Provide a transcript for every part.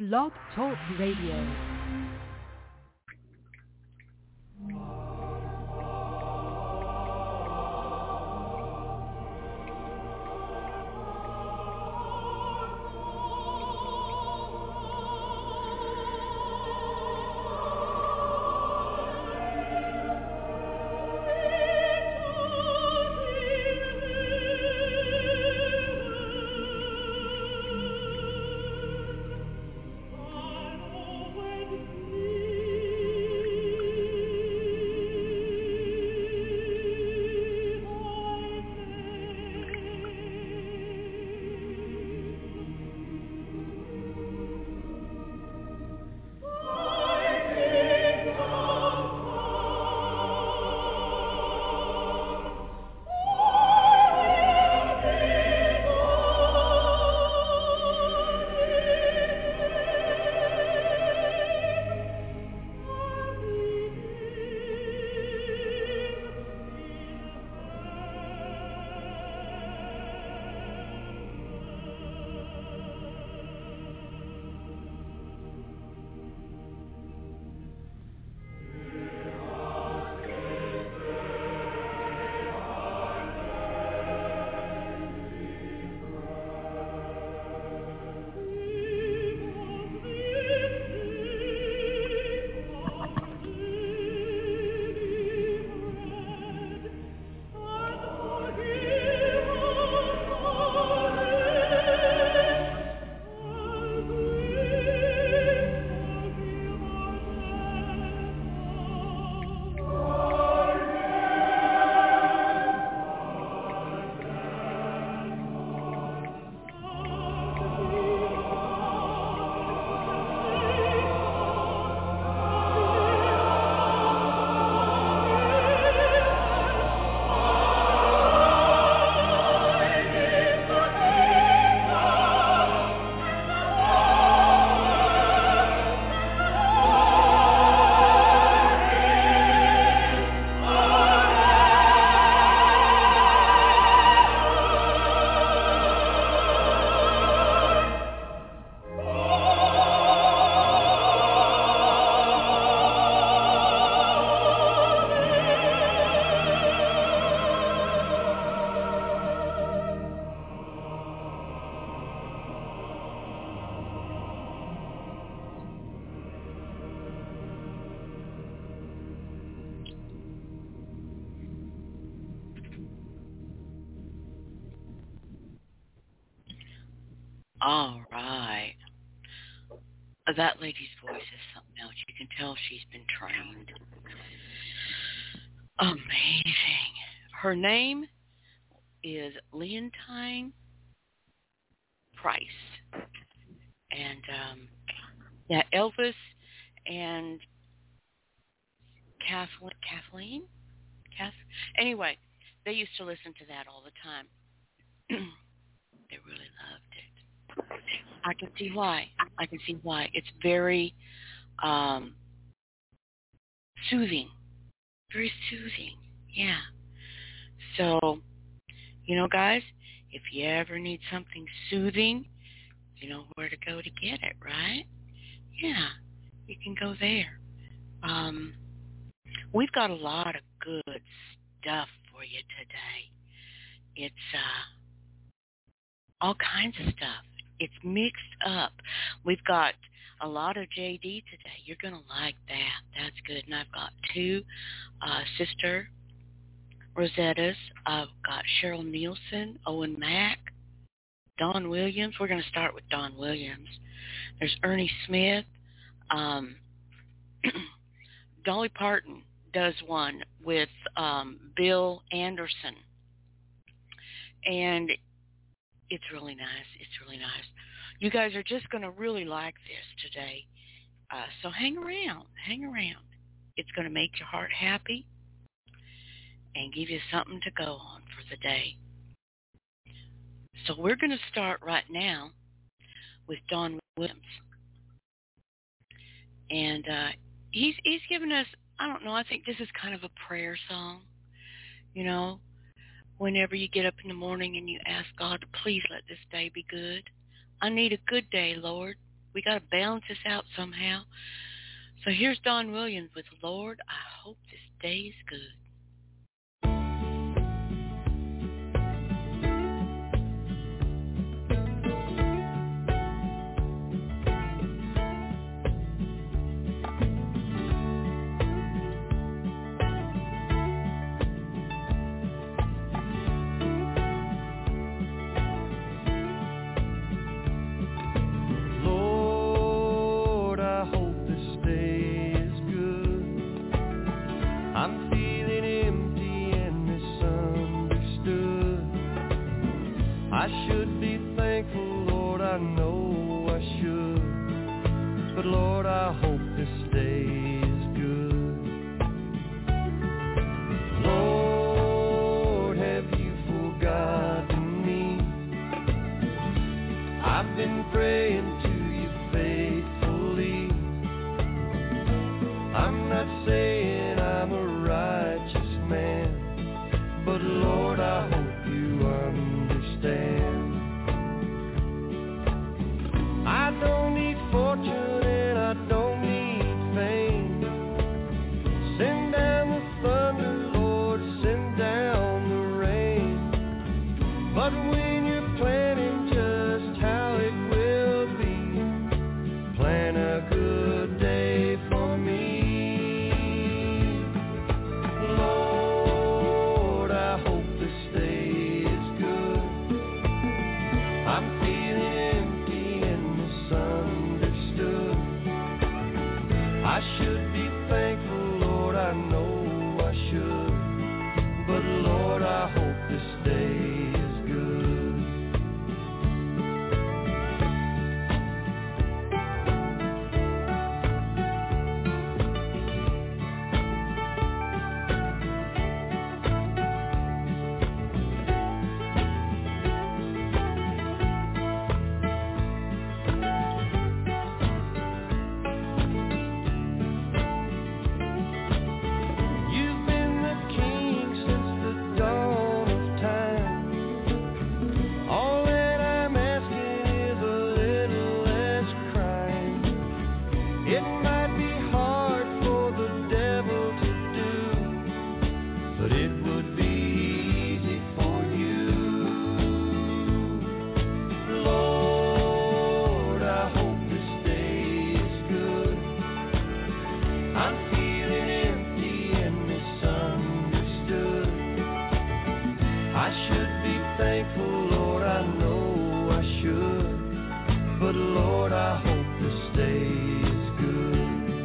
Blog Talk Radio. All right. That lady's voice is something else. You can tell she's been trained. Amazing. Her name is Leontine Price. And, Elvis and Kathleen? Anyway, they used to listen to that all the time. They really loved it. I can see why. It's very soothing. Very soothing. Yeah. So, guys, if you ever need something soothing, you know where to go to get it, right? Yeah, you can go there. We've got a lot of good stuff for you today. It's all kinds of stuff. It's mixed up. We've got a lot of JD today. You're going to like that. That's good. And I've got two Sister Rosettas. I've got Cheryl Nielsen, Owen Mack, Don Williams. We're going to start with Don Williams. There's Ernie Smith. Dolly Parton does one with Bill Anderson. And it's really nice. You guys are just going to really like this today. So hang around. It's going to make your heart happy and give you something to go on for the day. So we're going to start right now with Don Williams. And he's given us, I don't know, I think this is kind of a prayer song. Whenever you get up in the morning and you ask God to please let this day be good. I need a good day, Lord. We got to balance this out somehow. So here's Don Williams with Lord, I hope this day is good. I should be thankful, Lord, I know I should. But Lord, I hope this day is good. Lord, have you forgotten me? I've been praying to you faithfully. I'm not saying I'm a righteous man, but Lord, I hope you understand. I don't need fortune and I don't need fame. Send down the thunder, Lord, send down the rain. But when you're planning just how it will be, plan a good day for me. Lord, I hope this day is good. I'm feeling empty and misunderstood. I should be thankful, Lord, I know I should. But Lord, I hope this day is good. You've been the king since the dawn of time. All that I'm asking is a little less crying. It might be hard for the devil to do, but it would be easy for you. Lord, I hope this day is good. I'm feeling empty and misunderstood. I should be thankful, Lord, I know I should. But Lord, I hope this day is good.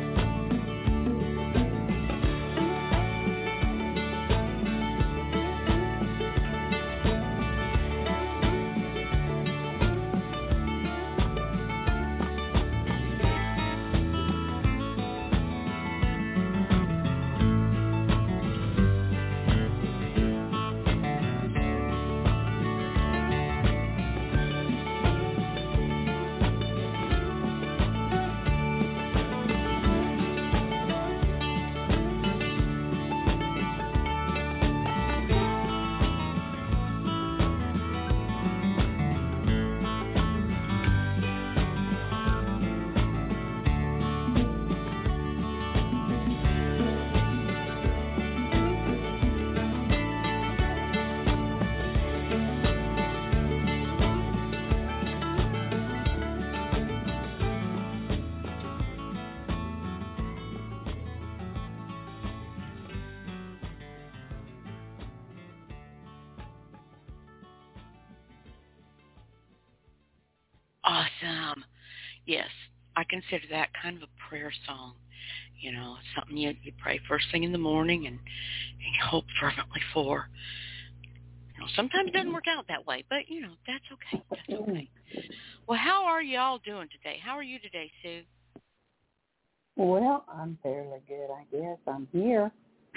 Awesome. Yes, I consider that kind of a prayer song. You know, something you pray first thing in the morning and you hope fervently for. You know, sometimes it doesn't work out that way, but, you know, that's okay. That's okay. Well, how are you all doing today? How are you today, Sue? Well, I'm fairly good, I guess. I'm here.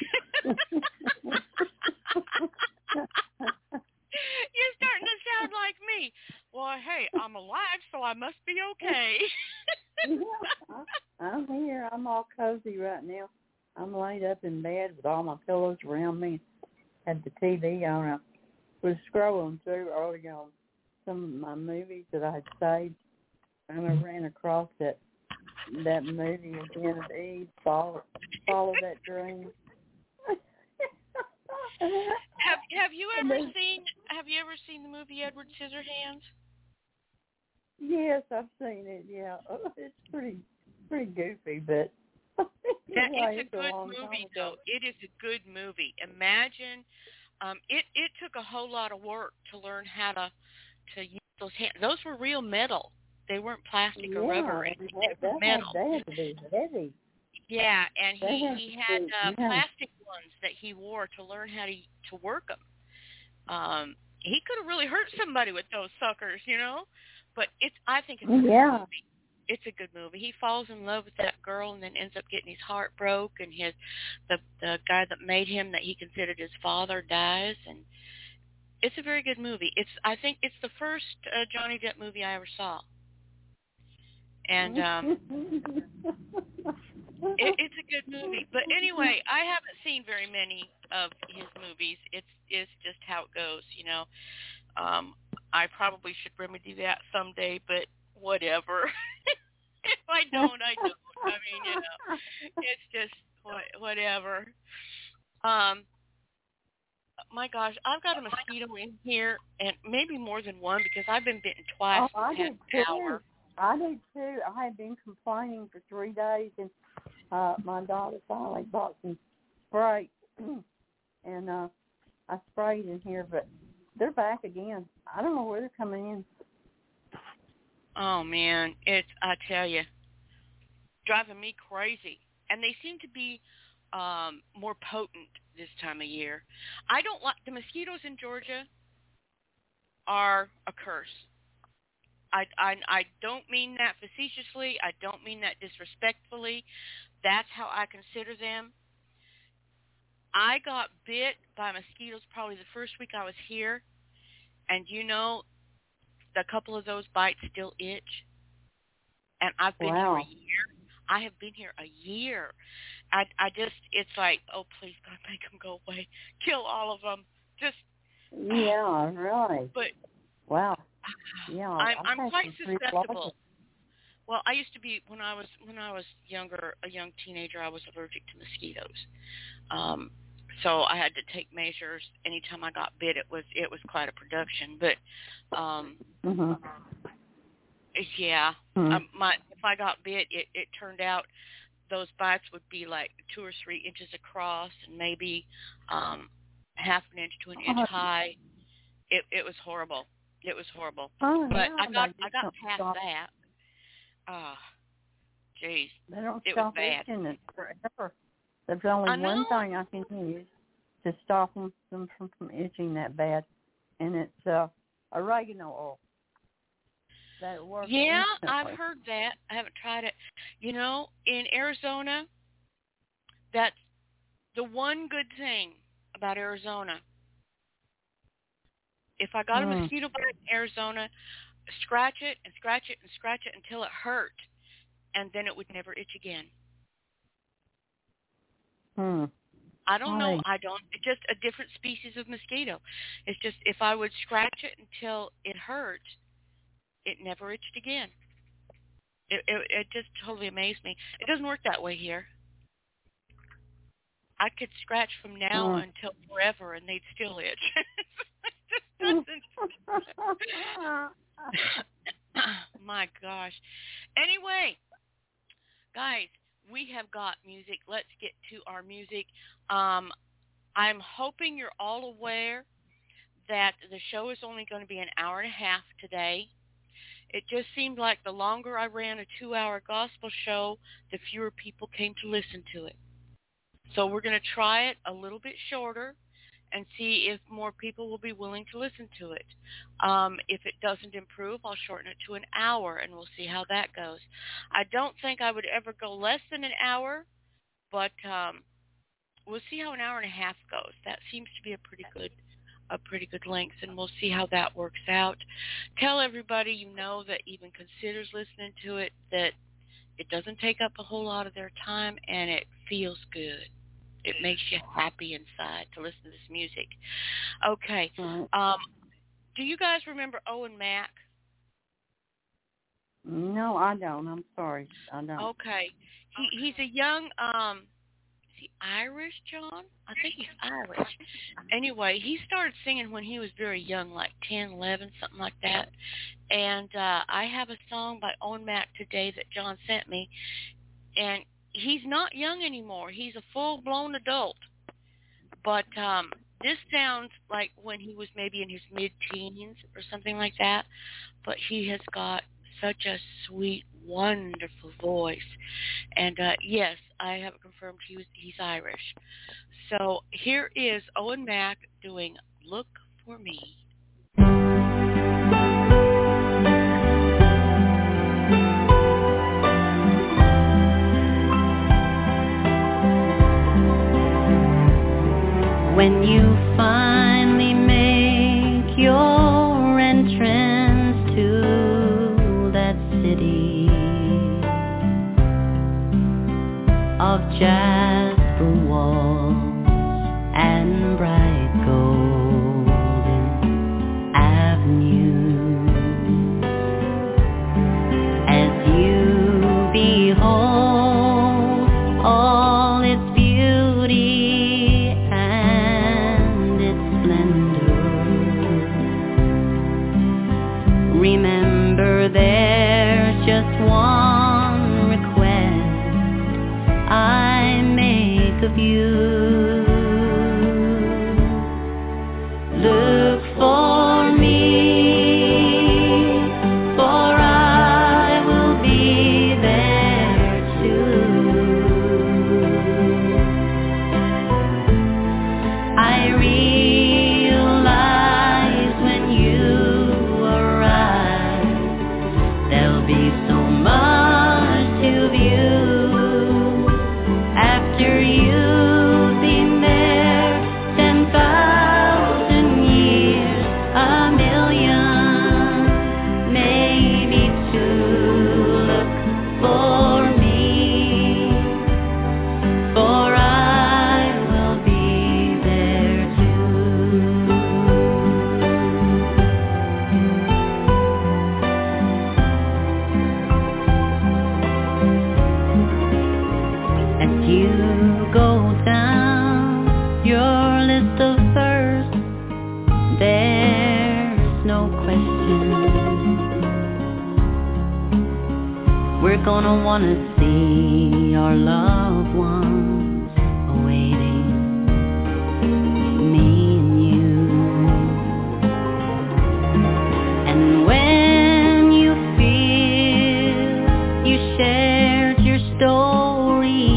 You're starting to sound like me. Well, hey, I'm alive, so I must be okay. Yeah, I'm here. I'm all cozy right now. I'm laid up in bed with all my pillows around me. Had the TV on. I was scrolling through early on some of my movies that I had saved and I ran across that movie again of Eve, Follow That Dream. Have you ever seen the movie Edward Scissorhands? Yes, I've seen it. Yeah, it's pretty goofy, but It's a good movie, though. It is a good movie. Imagine, it took a whole lot of work to learn how to use those hands. Those were real metal. They weren't plastic or rubber. They were metal. They had to be heavy. Yeah, and he had plastic ones that he wore to learn how to work them. He could have really hurt somebody with those suckers, But I think it's a good movie. It's a good movie. He falls in love with that girl and then ends up getting his heart broke, and the guy that made him, that he considered his father, dies, and it's a very good movie. I think it's the first Johnny Depp movie I ever saw. And it's a good movie. But anyway, I haven't seen very many of his movies. It's just how it goes, I probably should remedy that someday, but whatever. If I don't, I don't. I mean, it's just whatever. My gosh, I've got a mosquito in here, and maybe more than one, because I've been bitten twice in the past hour. I do too. I have been complaining for 3 days, and my daughter finally bought some spray, and I sprayed in here, but they're back again. I don't know where they're coming in. Oh, man, I tell you, driving me crazy. And they seem to be more potent this time of year. I don't like, the mosquitoes in Georgia are a curse. I don't mean that facetiously. I don't mean that disrespectfully. That's how I consider them. I got bit by mosquitoes probably the first week I was here, and a couple of those bites still itch. And I've been here a year. I have been here a year. It's like, oh, please, God, make them go away. Kill all of them. Yeah, really. But, wow. Yeah, I'm quite susceptible. Well, I used to be, when I was younger, a young teenager, I was allergic to mosquitoes. So I had to take measures. Anytime I got bit, it was quite a production. But yeah, if I got bit, it turned out those bites would be like 2 or 3 inches across, and maybe half an inch to an inch high. It was horrible. It was horrible. Oh, but yeah, I got past that. Jeez, they don't it stop was bad. itching it forever. There's only one thing I can use to stop them from itching that bad, and it's oregano oil. That works. Yeah, instantly. I've heard that. I haven't tried it. In Arizona, that's the one good thing about Arizona. If I got a mosquito bite in Arizona, scratch it and scratch it and scratch it until it hurt, and then it would never itch again. I don't know. It's just a different species of mosquito. It's just, if I would scratch it until it hurt, it never itched again. It just totally amazed me. It doesn't work that way here. I could scratch from now until forever, and they'd still itch. It just doesn't. My gosh. Anyway, guys, we have got music. Let's get to our music. I'm hoping you're all aware that the show is only going to be an hour and a half today. It just seemed like the longer I ran a 2-hour gospel show, the fewer people came to listen to it. So we're going to try it a little bit shorter and see if more people will be willing to listen to it. If it doesn't improve, I'll shorten it to an hour, and we'll see how that goes. I don't think I would ever go less than an hour, but we'll see how an hour and a half goes. That seems to be a pretty good length, and we'll see how that works out. Tell everybody that even considers listening to it that it doesn't take up a whole lot of their time, and it feels good. It makes you happy inside to listen to this music. Okay. Do you guys remember Owen Mack? No, I don't. I'm sorry. I don't. Okay. He's a young, is he Irish, John? I think he's Irish. Anyway, he started singing when he was very young, like 10, 11, something like that. And I have a song by Owen Mack today that John sent me. And he's not young anymore. He's a full-blown adult. But this sounds like when he was maybe in his mid-teens or something like that. But he has got such a sweet, wonderful voice. And yes, I have it confirmed he's Irish. So here is Owen Mack doing Look for Me. When you finally make your entrance to that city of jasper walls and bright golden avenues, as you behold all its beauty and its splendor, remember there's just one request I make of you. Look for me, for I will be there too. I realize when you arrive, there'll be so much to view. After you've been there 10,000 years, a million, maybe two. Look for me, for I will be there too. As you go down your list of first, there's no question we're gonna wanna see our loved ones awaiting me and you. And when you feel you shared your story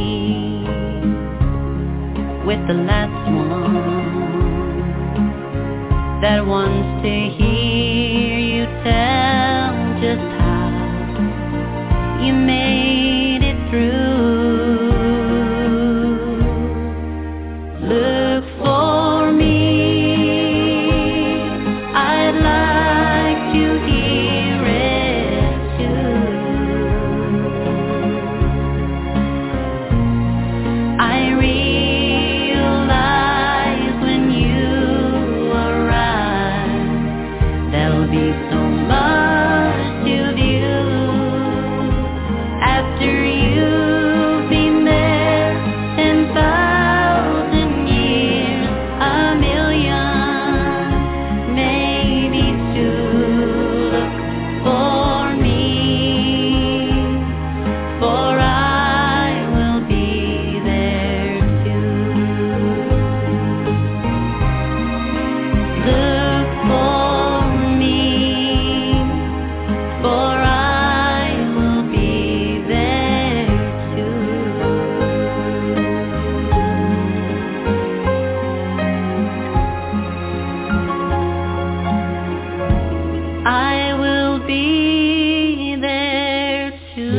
with the last one that wants to hear you tell just how you made it through. Look for me, I'd like to hear it too. I realize when you arrive, there'll be so much to view. After you've been there 10,000 years, a million, maybe two. Look for me, for I will be there too. Look for me, for I will be there too. I will be there too.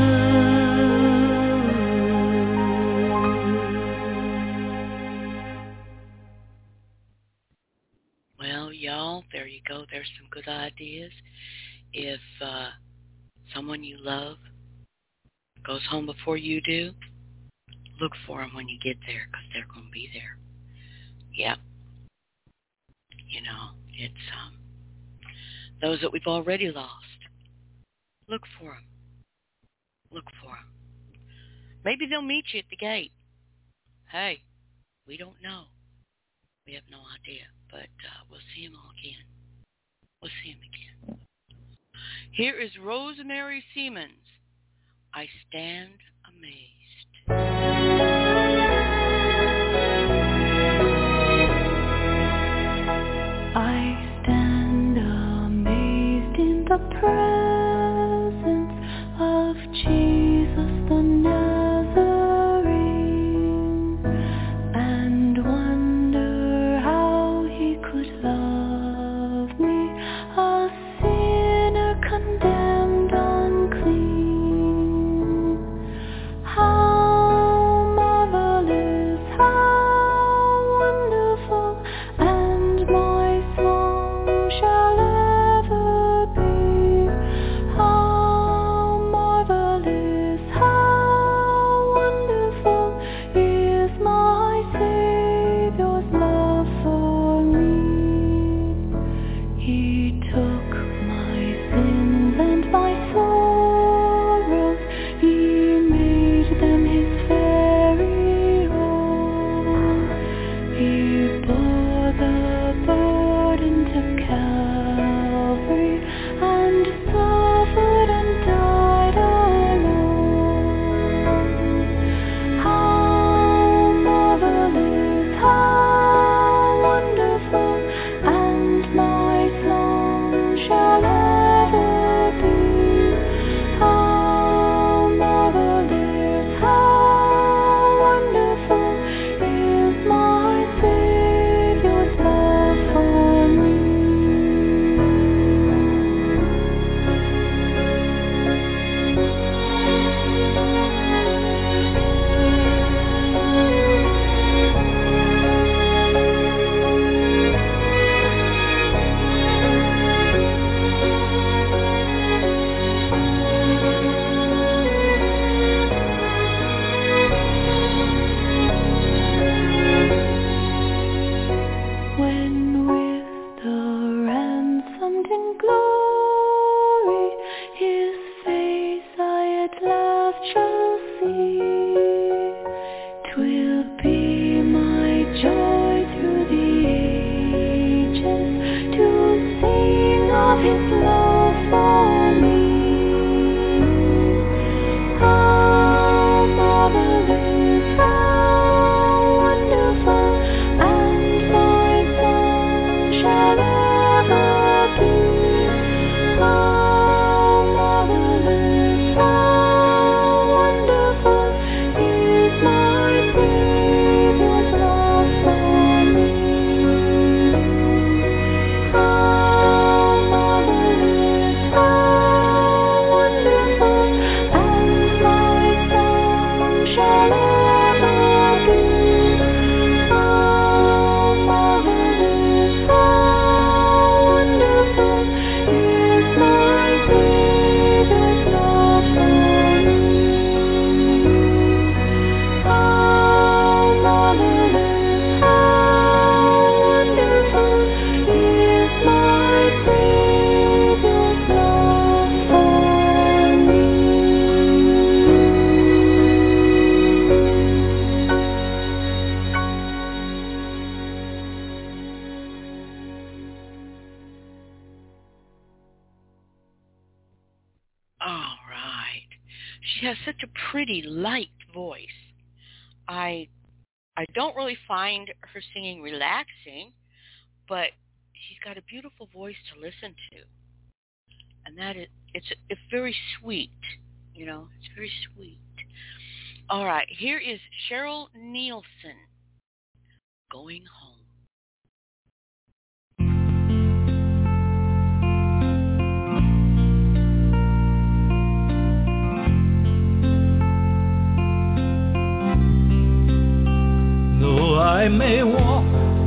Well, y'all, there you go. There's some good ideas. If someone you love goes home before you do, look for them when you get there, because they're going to be there. Yep. You know, it's those that we've already lost. Look for them. Look for them. Maybe they'll meet you at the gate. Hey, we don't know. We have no idea, but we'll see them all again. We'll see them again. Here is Rosemary Siemens. I stand amazed. I stand amazed in the presence of Jesus the Nazarene, and wonder how he could love me, a sinner condemned unclean. How marvelous, how wonderful, and my song shall ever be. How marvelous, how wonderful is my Savior's love for me. He took my sins and my sorrows, he made them his very own. He bore the burden to Calvary and suffered and died alone. How marvelous, how wonderful, and my song shall ever be. How marvelous, how wonderful is my Savior's love for me. When with the ransomed in glory his face I at last shall see, 'twill be my joy through the ages to sing of his love for me. How marvelous, how wonderful, and my song shall ever be. How marvelous, how wonderful is my Savior's love for me. How marvelous, how wonderful, and my song shall ever be. How marvelous, how wonderful is my Savior's love for me. How marvelous, how wonderful is my Savior's love for me. All right. She has such a pretty, light voice. I don't really find her singing relaxing, but she's got a beautiful voice to listen to. And that is, it's very sweet, you know, it's very sweet. All right, here is Cheryl Nielsen, Going Home. Though I may walk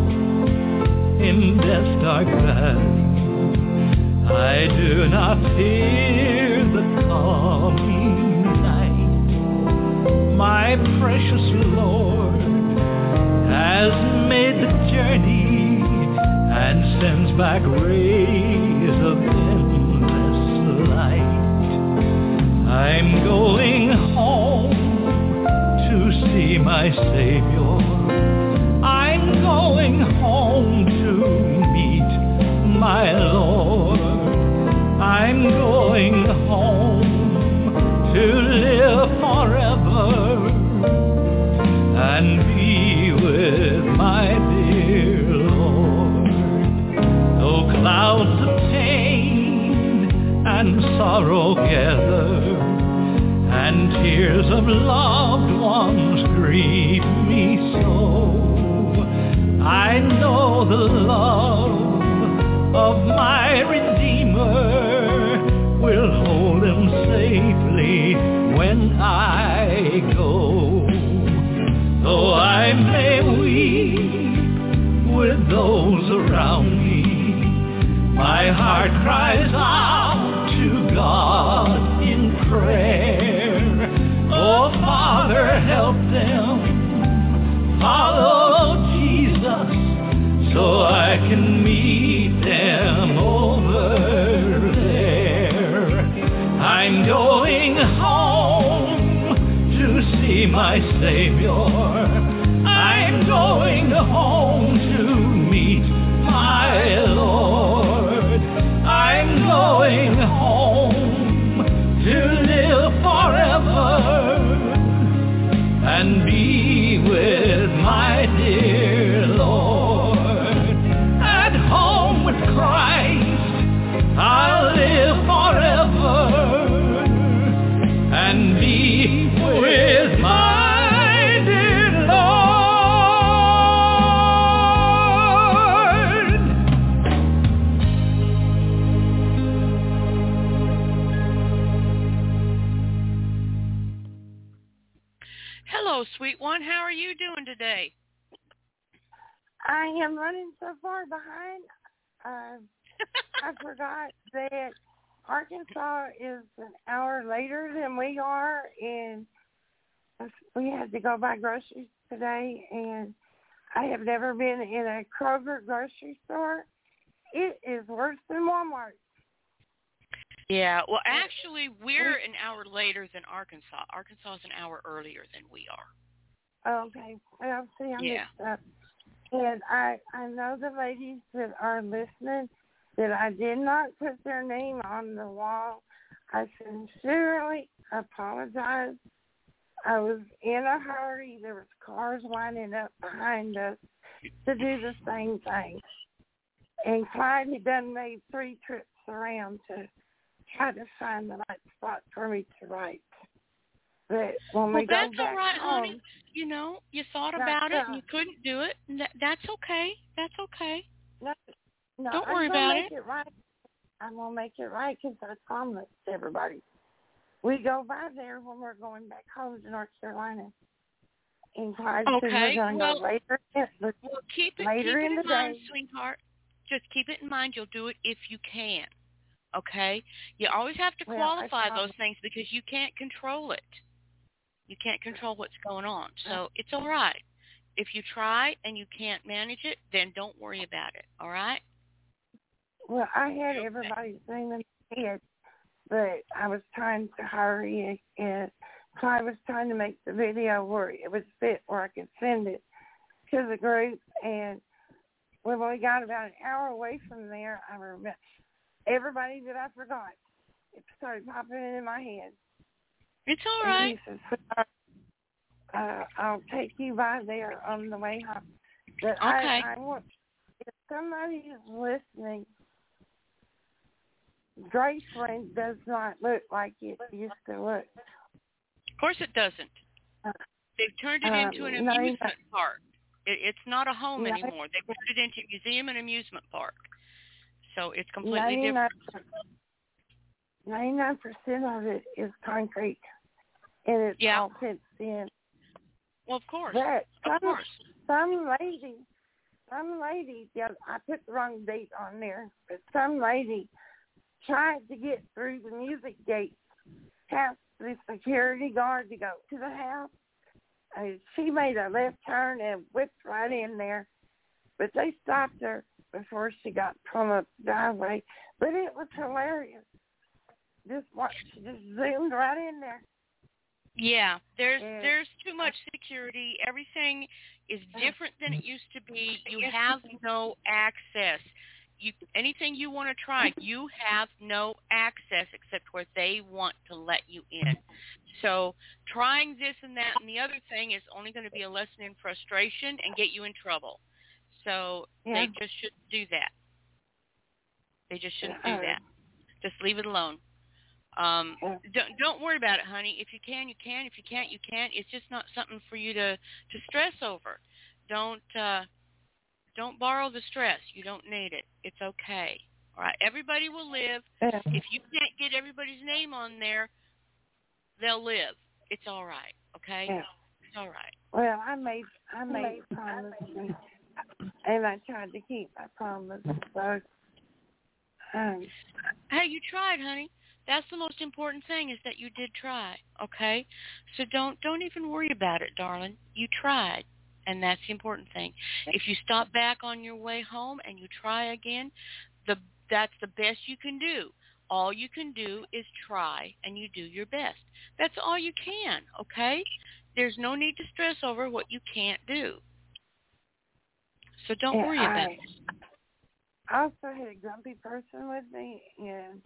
in death's dark valley, I do not fear the coming night. My precious Lord has made the journey and sends back rays of endless light. I'm going home to see my Savior. I'm going home to meet my Lord. I'm going home to live forever and be with my dear Lord. Though clouds of pain and sorrow gather, and tears of loved ones grieve me so, I know the love of my Redeemer will hold him safely when I go. Though I may weep with those around me, my heart cries out to God in prayer. Oh, Father, help them follow Jesus so I can meet them over there. I'm going home to see my Savior. I'm going home to meet my Lord. I'm going home to live forever and be with my dear Lord. At home with Christ, I'll live forever and be with my dear Lord. Hello, sweet one. How are you doing today? I am running so far behind. I forgot that Arkansas is an hour later than we are, and we had to go buy groceries today, and I have never been in a Kroger grocery store. It is worse than Walmart. Yeah, well, actually, we're an hour later than Arkansas. Arkansas is an hour earlier than we are. Okay. Well, see, I'm Yeah. mixed up. And I know the ladies that are listening that I did not put their name on the wall. I sincerely apologize. I was in a hurry. There was cars lining up behind us to do the same thing. And Clyde had done made 3 trips around to try to find the right spot for me to write. But when we go that's back all right, home, honey. You know, you thought about it and you couldn't do it. And that's okay. That's okay. No, Don't worry about it. I'm going to make it right because I promised everybody. We go by there when we're going back home to North Carolina. And Clyde said we're going to go later, keep it in mind, sweetheart. Just keep it in mind. You'll do it if you can. Okay? You always have to qualify those things because you can't control it. You can't control what's going on. So it's all right. If you try and you can't manage it, then don't worry about it. All right? Well, I had everybody's name in my head, but I was trying to hurry, and I was trying to make the video where it would fit, where I could send it to the group. And when we got about an hour away from there, I remember everybody that I forgot. It started popping in my head. It's all right. And he says, I'll take you by there on the way home. But okay. I want, if somebody is listening, Graceland does not look like it used to look. Of course it doesn't. They've turned it into an amusement park. It's not a home anymore. They've turned it into a museum and amusement park. So it's completely different. 99% of it is concrete, and it's all fenced in. Well, of course. But some lady, yeah, I put the wrong date on there, but some lady tried to get through the music gate past the security guard to go to the house. She made a left turn and whipped right in there, but they stopped her before she got from the driveway. But it was hilarious. just zoomed right in there. Yeah, there's too much security. Everything is different than it used to be. You have no access. Anything you want to try, you have no access except where they want to let you in. So trying this and that and the other thing is only going to be a lesson in frustration and get you in trouble. So they just shouldn't do that. They just shouldn't do that. Just leave it alone. Don't worry about it, honey. If you can, you can. If you can't, you can't. It's just not something for you to stress over. Don't borrow the stress. You don't need it. It's okay. All right. Everybody will live. If you can't get everybody's name on there, they'll live. It's all right. Okay. Yeah. It's all right. Well, I made promises, and I tried to keep my promise. So, hey, you tried, honey. That's the most important thing is that you did try, okay? So don't even worry about it, darling. You tried, and that's the important thing. If you stop back on your way home and you try again, that's the best you can do. All you can do is try, and you do your best. That's all you can, okay? There's no need to stress over what you can't do. So don't worry about it. I also had a grumpy person with me, and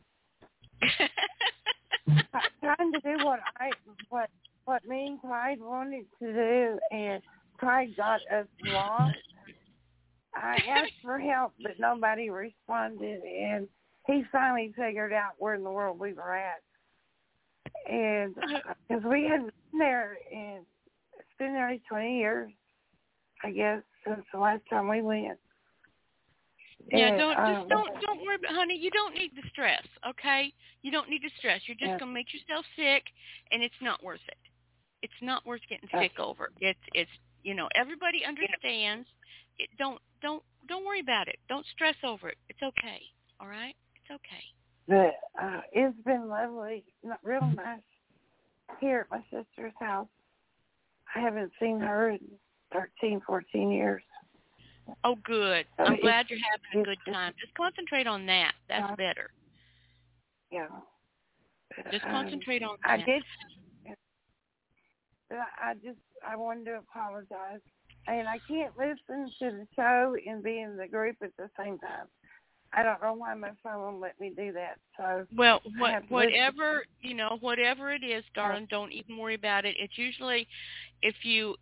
trying to do what me and Clyde wanted to do, and Clyde got us lost. I asked for help, but nobody responded, and he finally figured out where in the world we were at. And because we had been there, and it's been nearly 20 years, I guess, since the last time we went. Yeah, and, don't worry about, honey. You don't need the stress, okay? You don't need to stress. You're just gonna make yourself sick, and it's not worth it. It's not worth getting sick over. It's everybody understands. Don't worry about it. Don't stress over it. It's okay. All right? It's okay. But it's been lovely, real nice here at my sister's house. I haven't seen her in 13, 14 years. Oh, good. I'm glad you're having a good time. Just concentrate on that. That's better. Yeah. Just concentrate on that. I wanted to apologize. And I can't listen to the show and be in the group at the same time. I don't know why my phone won't let me do that. So well, whatever it is, darling, don't even worry about it. It's usually if you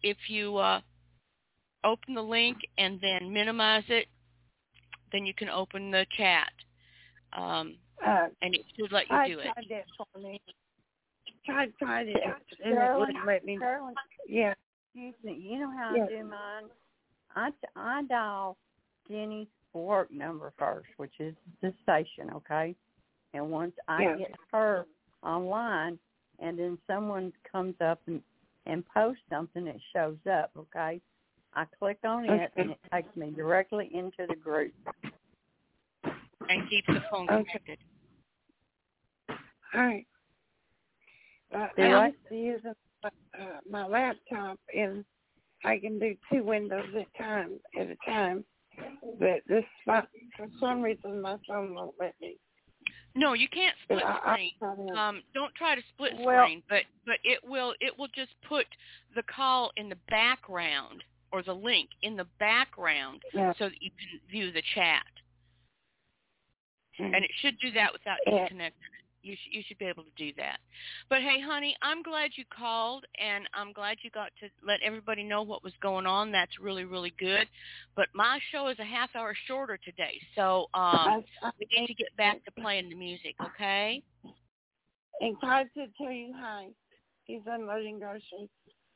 open the link and then minimize it, then you can open the chat, and it should let you do it. I tried that for me. Tried it, and it wouldn't let me. Yeah. Excuse me. You know how I do mine? I dial Jenny's work number first, which is the station, okay? And once I get her online, and then someone comes up and posts something, it shows up, okay? I click on it, and it takes me directly into the group. And keep the phone connected. All right. I'm using my laptop, and I can do 2 windows at a time. But for some reason, my phone won't let me. No, you can't split screen. Don't try to split screen, but it will just put the call in the background or the link in the background so that you can view the chat. And it should do that without you connecting it. You should be able to do that. But, hey, honey, I'm glad you called, and I'm glad you got to let everybody know what was going on. That's really, really good. But my show is a half hour shorter today, so we need to get back to playing the music, okay? And Clyde said tell you hi. He's unloading groceries.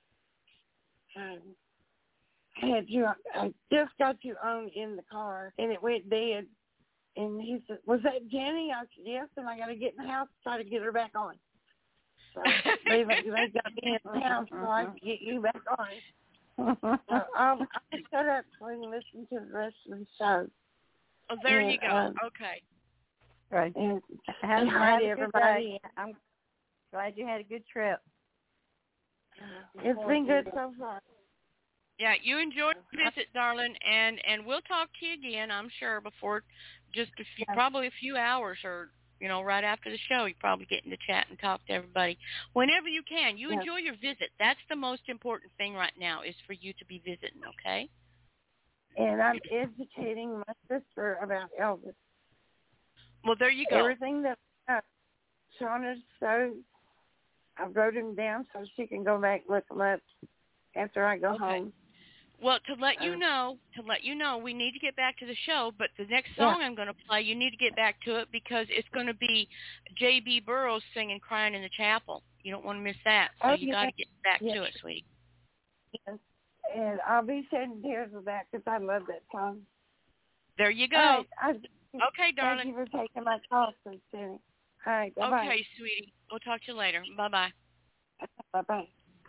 I just got you on in the car, and it went dead. And he said, was that Jenny? I said, yes, and I got to get in the house to try to get her back on. So they got me in the house so I can get you back on. So I'll shut up so we can listen to the rest of the show. Oh, there you go. Okay. Right. And hi to everybody. I'm glad you had a good trip. It's been good so far. Yeah, you enjoy the visit, darling, and we'll talk to you again, I'm sure, before just probably a few hours or right after the show. You probably get in the chat and talk to everybody. Whenever you can, you enjoy your visit. That's the most important thing right now is for you to be visiting, okay? And I'm educating my sister about Elvis. Well, there you go. Everything that Shauna shows, I wrote him down so she can go back and look them up after I go home. Well, to let you know, we need to get back to the show, but the next song I'm going to play, you need to get back to it because it's going to be J.B. Burroughs singing Crying in the Chapel. You don't want to miss that, so you got to get back to it, sweetie. Yes. And I'll be shedding tears with that because I love that song. There you go. Okay, darling. Thank you for taking my call, Cindy. All right, bye-bye. Okay, sweetie. We'll talk to you later. Bye-bye. Bye-bye.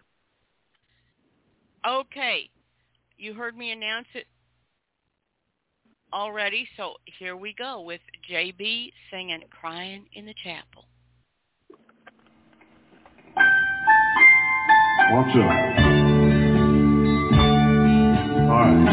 Okay. You heard me announce it already, so here we go with JB singing Crying in the Chapel. Watch up. All right.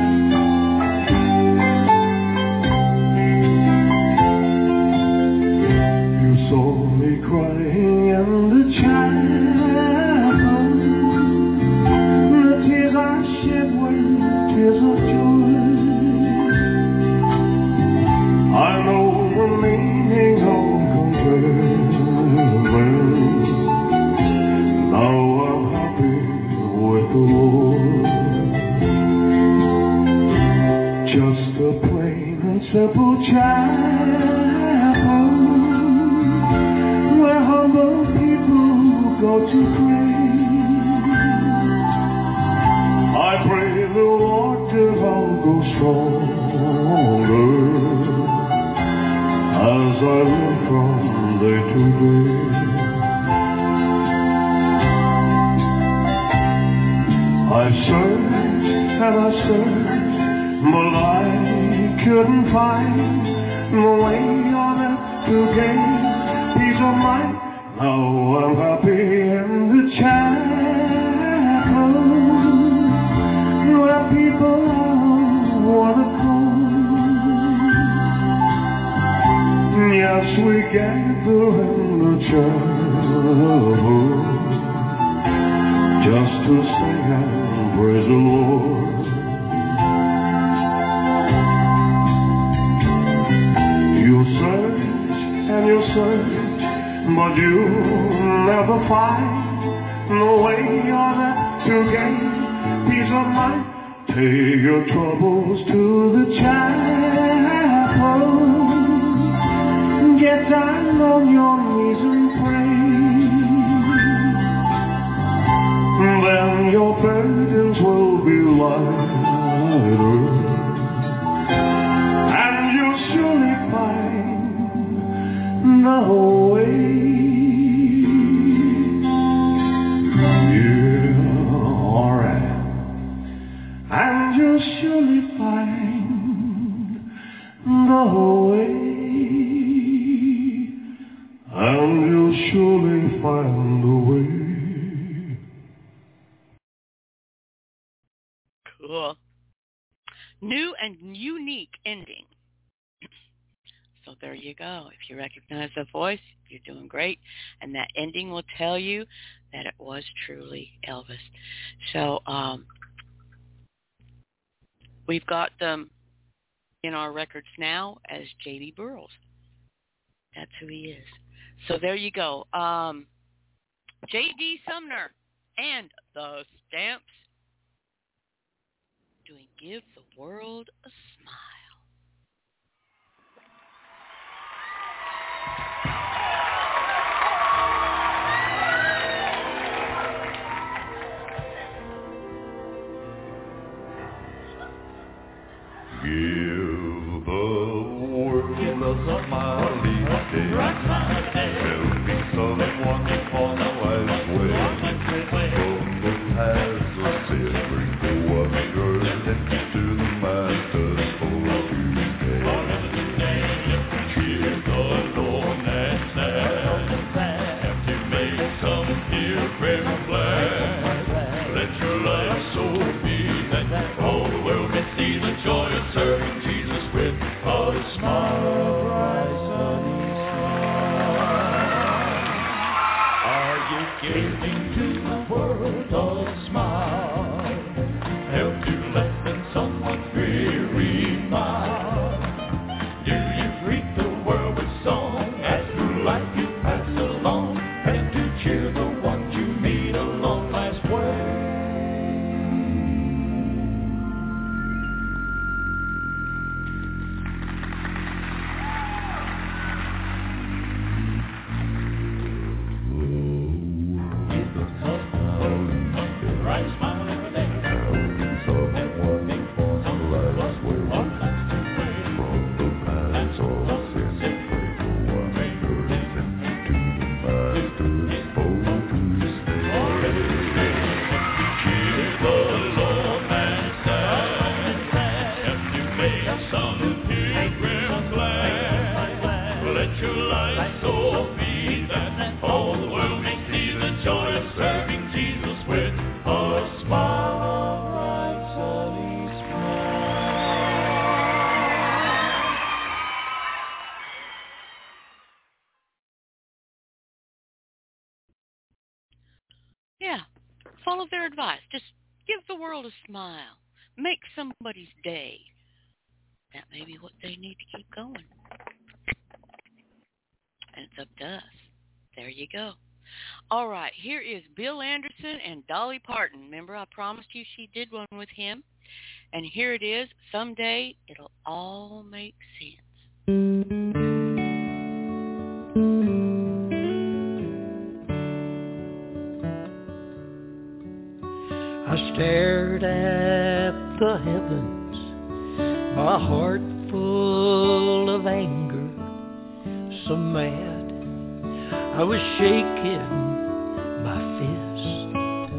You saw me crying in the chapel. The tears I shed were tears of joy. I know the meaning of comparison. Now I'm happy with the Lord. Just a plain and simple chapel where humble people go to pray. I pray the Lord till I'll go stronger as I live from day to day. I searched and I searched, but I couldn't find the way on it to gain peace of mind. Now I'm happy in the chapel where people wanna come. Yes, we gather in the chapel just to sing and praise the Lord. You search and you search, but you never find the way on it to gain peace of mind. Take your troubles to the chapel. Get down on your knees and pray. Then your burdens will be lighter, and you'll surely find the way. Yeah, alright. And you'll surely find the way. And you'll surely find the way. Cool. New and unique ending. So there you go. If you recognize the voice, you're doing great. And that ending will tell you that it was truly Elvis. So we've got them in our records now as J.B. Burroughs. That's who he is. So there you go. J.D. Sumner and the Stamps doing Give the World a Smile. Give the world a smile each day. Tell me someone on the right way. Someone has a said, bring the wonder into the master's fold. Yeah, follow their advice. Just give the world a smile. Make somebody's day. That may be what they need to keep going. And it's up to us. There you go. All right, here is Bill Anderson and Dolly Parton. Remember, I promised you she did one with him. And here it is. Someday it'll all make sense. I stared at the heavens, my heart full of anger, so mad I was shaking my fist,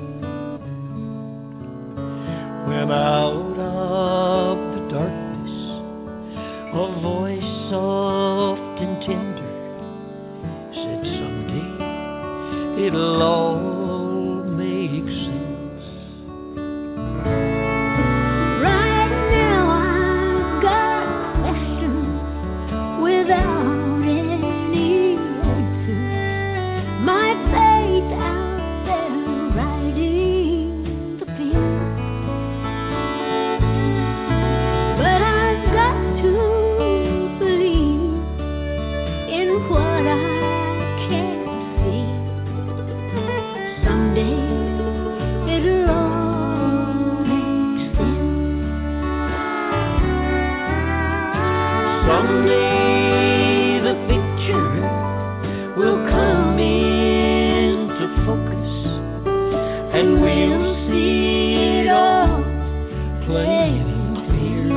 when out of the darkness a voice soft and tender said, someday it'll all make sense. Someday the picture will come into focus, and we'll see it all plain and clear.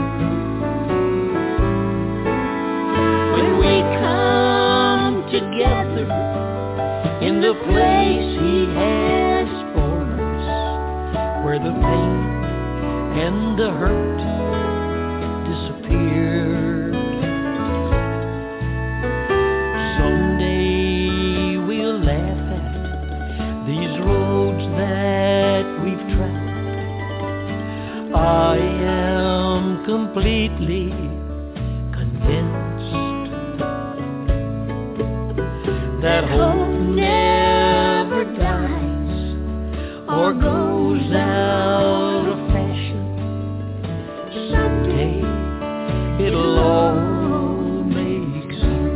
When we come together in the place He has for us, where the pain and the hurt disappear. I am completely convinced that hope never dies or goes out of fashion. Someday it'll all make sense.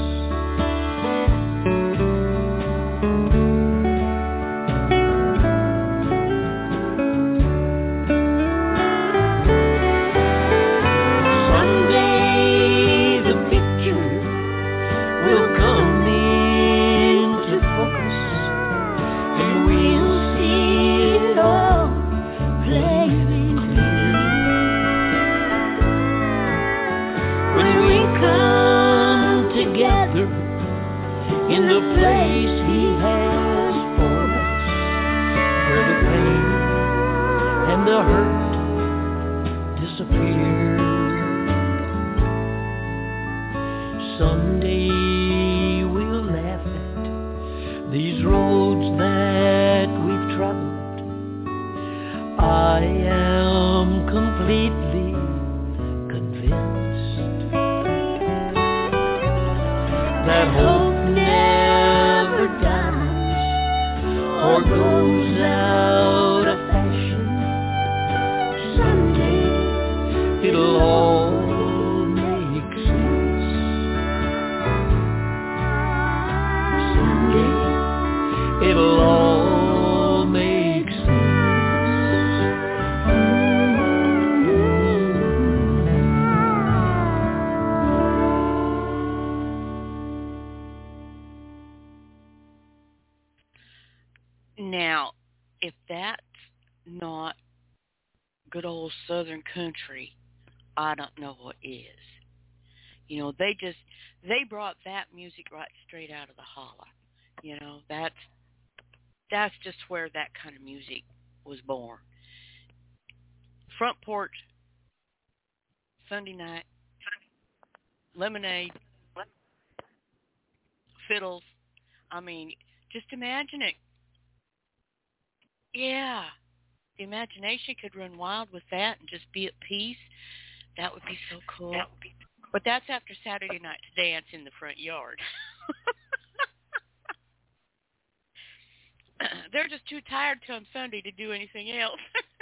In the place He has for us, where the pain and the hurt disappear. Someday we'll laugh at these roads that we've traveled. I am completely convinced that hope never dies or goes out of fashion. Someday it'll all make sense. Someday it'll all make sense. Now, if that's not good old Southern country, I don't know what is. You know, they brought that music right straight out of the holler. You know, that's just where that kind of music was born. Front porch, Sunday night, lemonade, fiddles. I mean, just imagine it. Yeah, the imagination could run wild with that and just be at peace. That would be so cool. But that's after Saturday night's dance in the front yard. they're just too tired come Sunday to do anything else.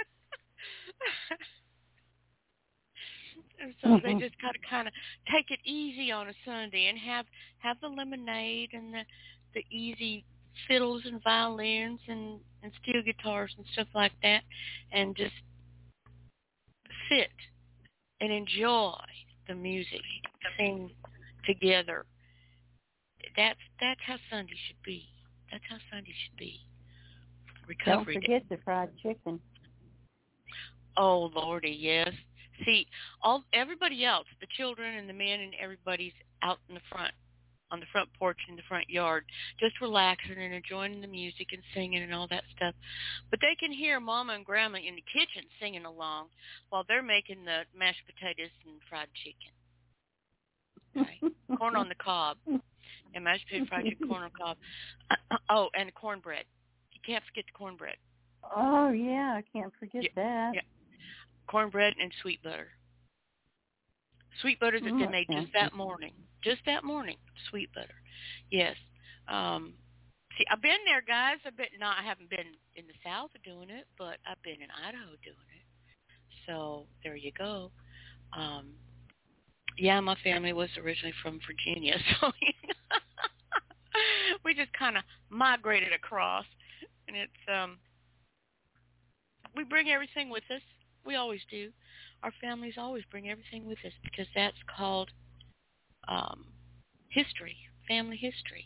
And so they just got to kind of take it easy on a Sunday and have the lemonade and the easy fiddles and violins and steel guitars and stuff like that, and just sit and enjoy the music, sing together. That's how Sunday should be. That's how Sunday should be. Recovery. Don't forget the fried chicken. Oh Lordy, yes. See, everybody else, the children and the men and everybody's out in the front, on the front porch in the front yard, just relaxing and enjoying the music and singing and all that stuff. But they can hear Mama and Grandma in the kitchen singing along while they're making the mashed potatoes and fried chicken. Right? Corn on the cob. And mashed potato, fried chicken, corn on the cob. Oh, and cornbread. You can't forget the cornbread. Oh, yeah, I can't forget that. Yeah. Cornbread and sweet butter. Sweet butter that's been made just that morning. Just that morning, sweet butter. Yes. See, I've been there, guys. I haven't been in the South doing it, but I've been in Idaho doing it. So there you go. Yeah, my family was originally from Virginia, so we just kind of migrated across, and it's we bring everything with us. We always do. Our families always bring everything with us because that's called history, family history.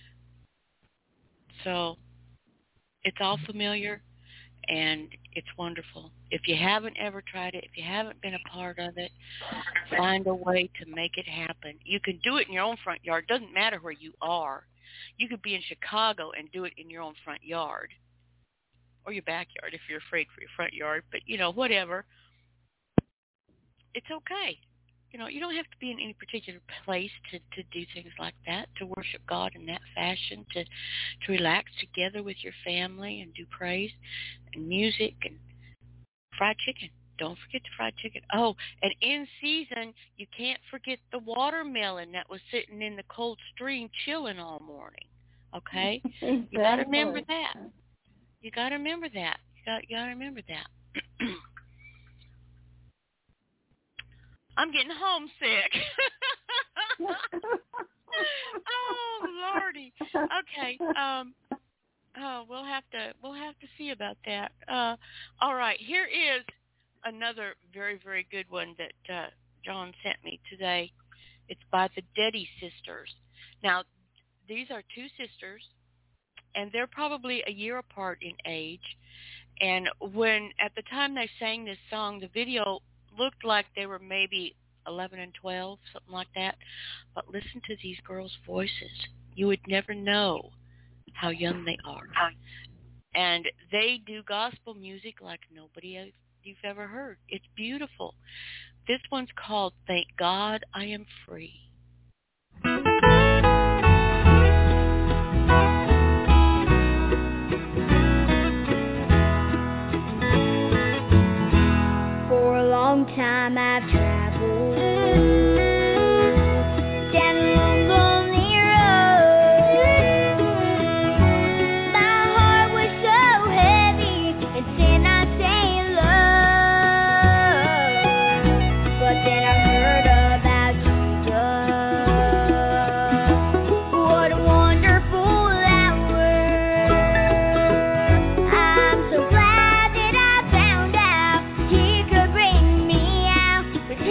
So it's all familiar, and it's wonderful. If you haven't ever tried it, if you haven't been a part of it, find a way to make it happen. You can do it in your own front yard. It doesn't matter where you are. You could be in Chicago and do it in your own front yard. Or your backyard if you're afraid for your front yard, but, whatever. It's okay. You don't have to be in any particular place to do things like that, to worship God in that fashion, to relax together with your family and do praise and music and fried chicken. Don't forget the fried chicken. Oh, and in season, you can't forget the watermelon that was sitting in the cold stream chilling all morning, okay? Exactly. You got to remember that. You got to remember that. You got to remember that. I'm getting homesick. Oh Lordy. Okay. We'll have to see about that. All right. Here is another very, very good one that John sent me today. It's by the Deddy Sisters. Now, these are two sisters, and they're probably a year apart in age. And at the time they sang this song, the video looked like they were maybe 11 and 12, something like that. But listen to these girls' voices. You would never know how young they are. And they do gospel music like nobody else you've ever heard. It's beautiful. This one's called Thank God I Am Free. For a long time I've traveled down a lonely road. My heart was so heavy and sin I stayed low. But then I heard about Jesus. What a wonderful hour. I'm so glad that I found out He could bring me out.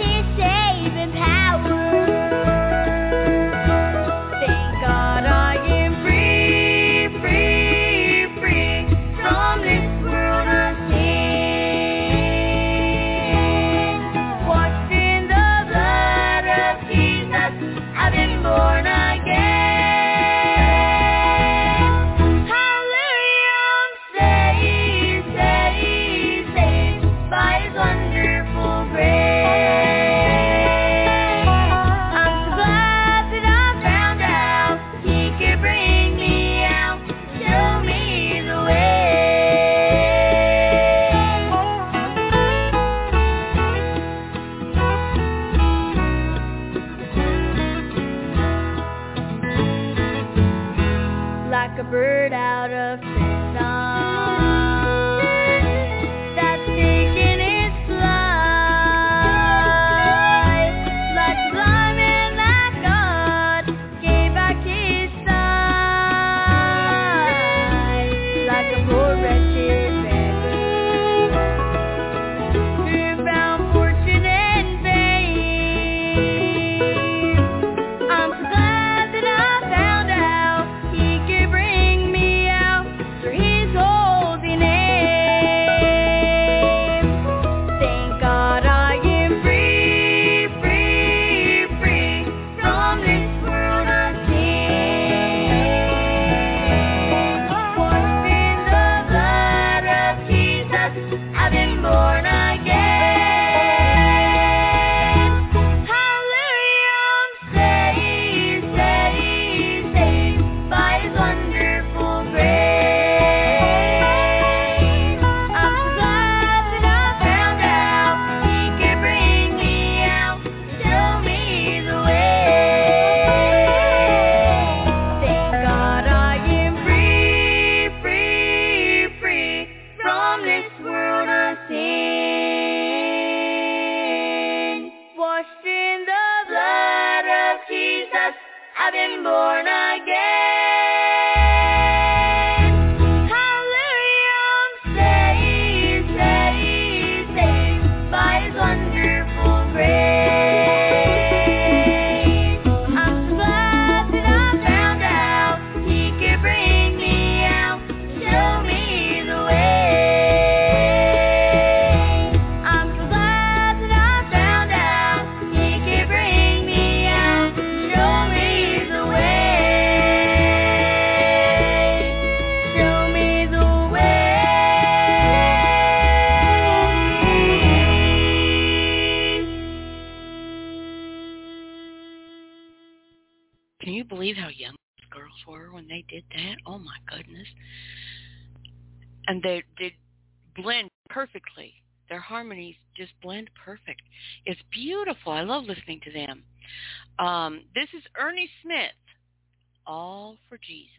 believe how young those girls were when they did that? Oh, my goodness. And they blend perfectly. Their harmonies just blend perfect. It's beautiful. I love listening to them. This is Ernie Smith, All for Jesus.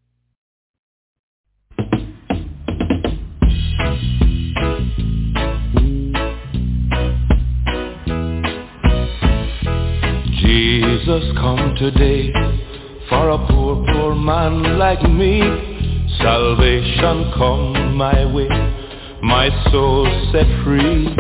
Jesus, come today for a poor, poor man like me. Salvation come my way, my soul set free.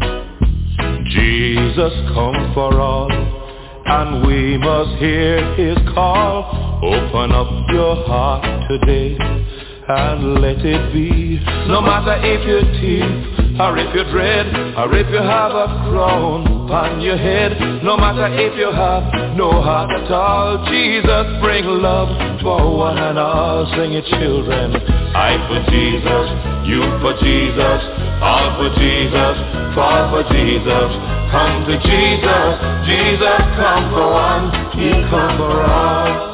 Jesus come for all, and we must hear his call. Open up your heart today and let it be. No matter if you're thief, or if you're dread, or if you have a crown on your head, no matter if you have no heart at all, Jesus bring love for one and all. Sing it, children. I for Jesus, you for Jesus, all for Jesus, fall for Jesus. Come to Jesus, Jesus come for one, he come for all.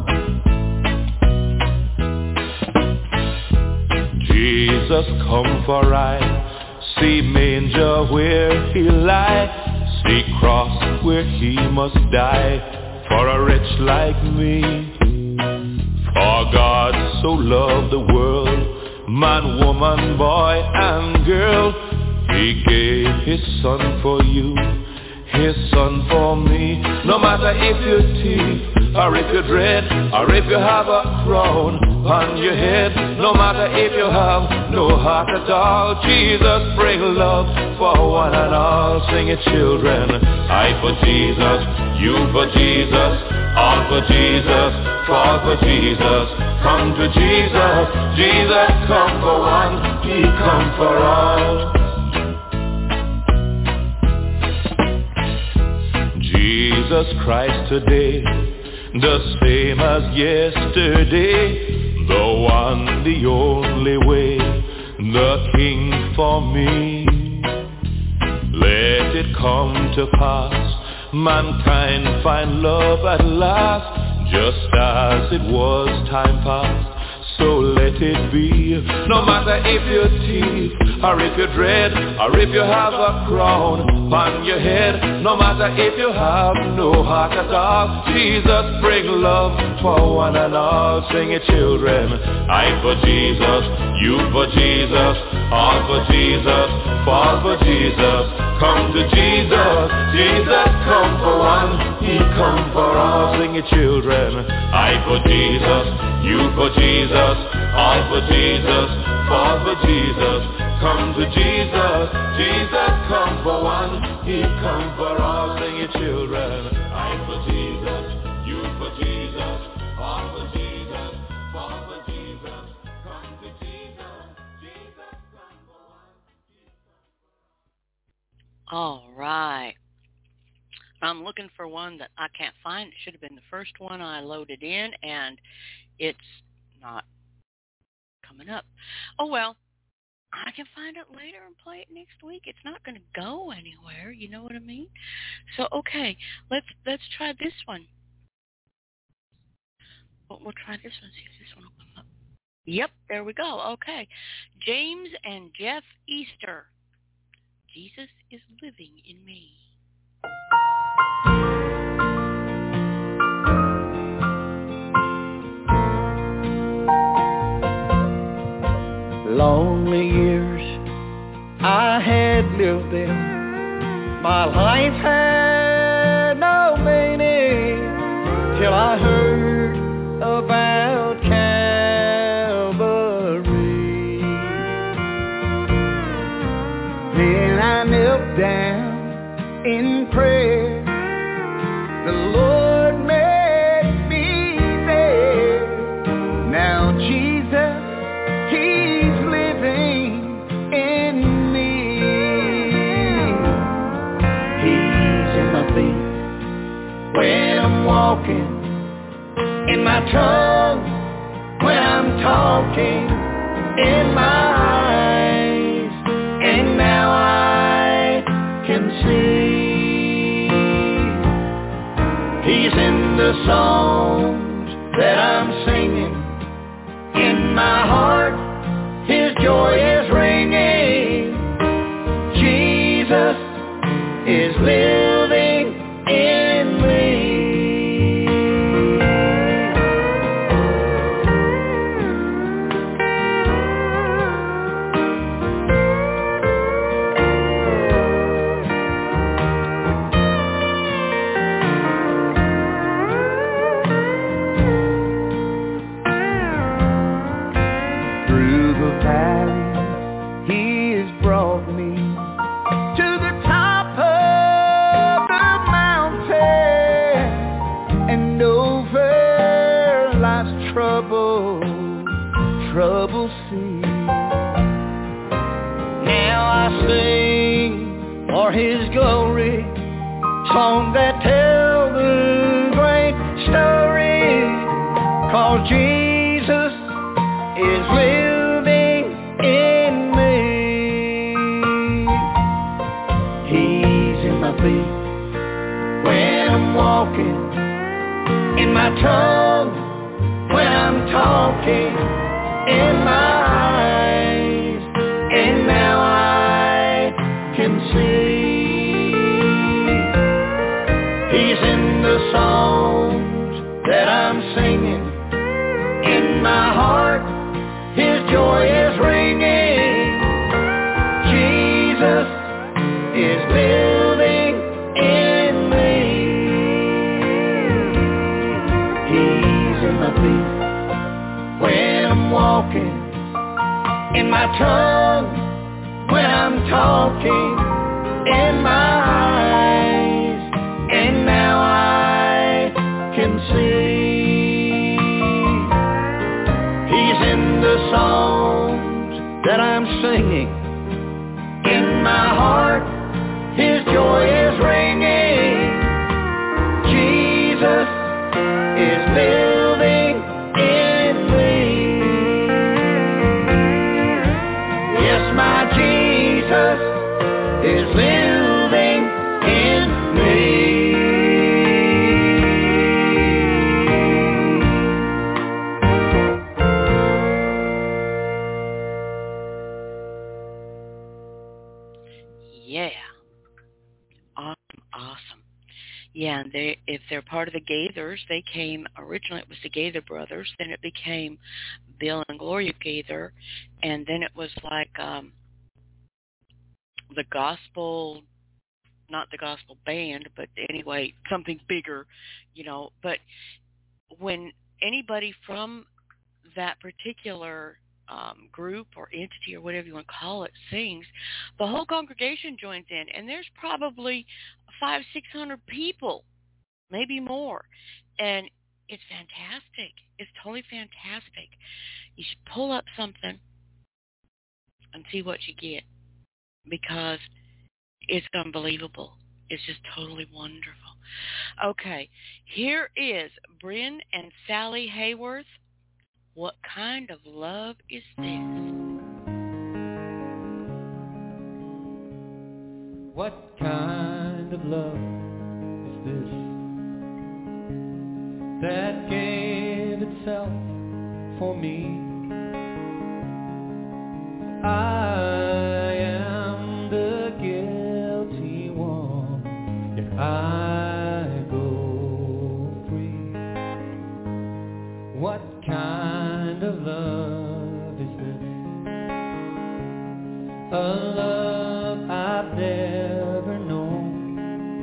Jesus come for I, see manger where he lie, see cross where he must die, for a wretch like me. For God so loved the world, man, woman, boy, and girl, he gave his son for you, his son for me. No matter if you're thief, or if you're dread, or if you have a crown on your head, no matter if you have no heart at all, Jesus bring love for one and all. Sing it, children. I for Jesus, you for Jesus, all for Jesus, fall for Jesus. Come to Jesus, Jesus come for one, he come for all. Jesus Christ today, the same as yesterday, the one, the only way, the King for me. Let it come to pass, mankind find love at last, just as it was time past. So let it be. No matter if you're thief, or if you're dread, or if you have a crown on your head, no matter if you have no heart at all, Jesus bring love for one and all. Sing it, children. I for Jesus, you for Jesus, all for Jesus, fall for Jesus. Come to Jesus, Jesus come for one, he come for all. Sing it, children. I for Jesus, you for Jesus, all for Jesus, fall for Jesus. Come to Jesus, Jesus come for one, he come for all. Sing it, children. I for Jesus, you for Jesus, all for Jesus, fall for Jesus. Come to Jesus, Jesus come for one. All right. I'm looking for one that I can't find. It should have been the first one I loaded in, and it's not coming up. Oh, well, I can find it later and play it next week. It's not going to go anywhere. You know what I mean? So, okay, let's try this one. We'll try this one, see if this one will come up. Yep, there we go. Okay. James and Jeff Easter. Jesus is living in me. Lonely years I had lived in, my life had no meaning, till I heard about Calvary. Then I knelt down in prayer, the Lord made me there. Now Jesus, he's living in me. He's in my feet when I'm walking, in my tongue when I'm talking, in my eyes, and now I can see. He's in the song for His glory, songs that tell the great story, 'cause Jesus is living in me. He's in my feet when I'm walking, in my tongue when I'm talking, in my eyes, and now I can see. He's in the songs that I'm singing, in my heart His joy is ringing. Jesus is living in me. He's in my feet when I'm walking, in my tongue when I'm talking, in my eyes, and now I can see. He's in the songs that I'm singing, in my heart His joy is ringing. Jesus is living in me. Yes, my Jesus is living in me. Yeah. Awesome. Yeah, and if they're part of the Gaithers, they came, originally it was the Gaither brothers, then it became Bill and Gloria Gaither, and then it was like the gospel, not the gospel band, but anyway, something bigger, you know. But when anybody from that particular group or entity or whatever you want to call it sings, the whole congregation joins in, and there's probably 500-600 people, maybe more, and it's fantastic. It's totally fantastic. You should pull up something and see what you get, because it's unbelievable. It's just totally wonderful. Okay, here is Bryn and Sally Hayworth. What kind of love is this? What kind of love is this that gave itself for me? I am the guilty one, yet I go free. What kind of love is this? A love I've never known.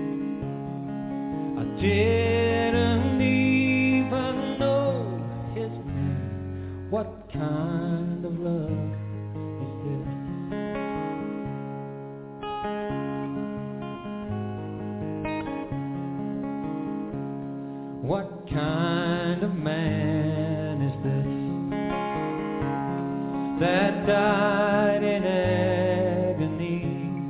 I didn't even know His name. What kind of love is this? What kind of man is this that died in agony?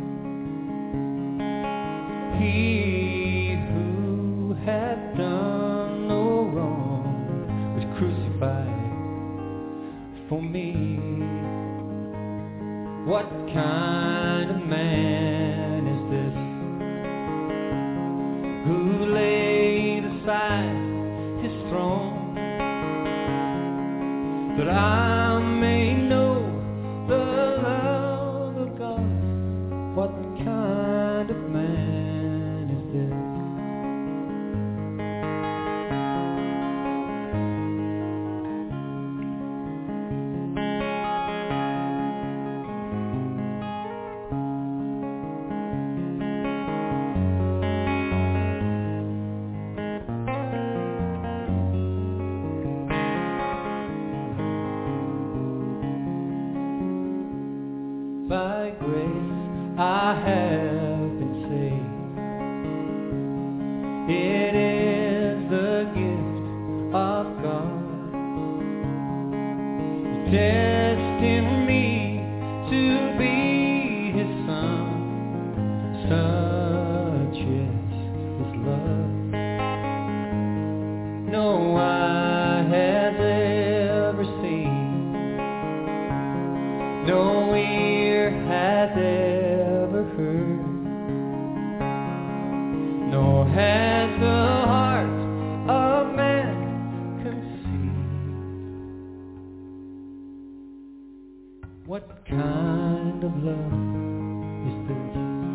He who had done no wrong was crucified for me. What kind of man is this who laid aside His throne, that I may know the love of God? What kind of man is this? By grace I have been saved. It is the gift of God. He destined me to be His son. has ever heard, nor has the heart of man conceived. What kind of love is this?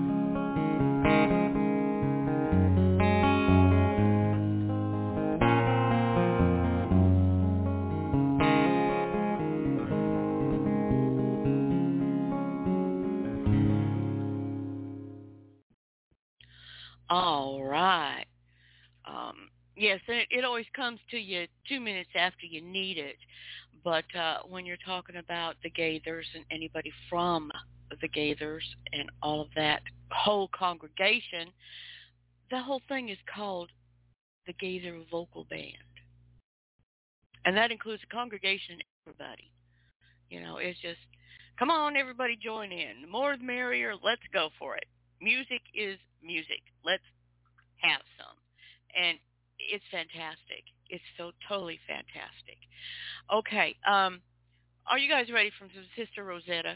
All right. Yes, it always comes to you 2 minutes after you need it. But when you're talking about the Gaithers and anybody from the Gaithers and all of that whole congregation, the whole thing is called the Gaither Vocal Band. And that includes the congregation and everybody. You know, it's just, come on, everybody join in. The more the merrier. Let's go for it. Music is music. Let's have some. And it's fantastic. It's so totally fantastic. Okay. Are you guys ready from Sister Rosetta?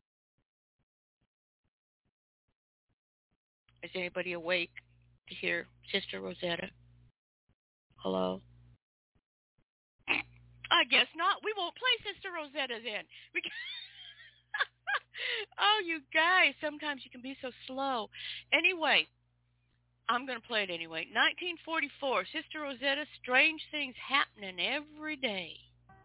Is anybody awake to hear Sister Rosetta? Hello? I guess not. We won't play Sister Rosetta then. Oh, you guys, sometimes you can be so slow. Anyway, I'm going to play it anyway. 1944, Sister Rosetta, Strange Things Happening Every Day.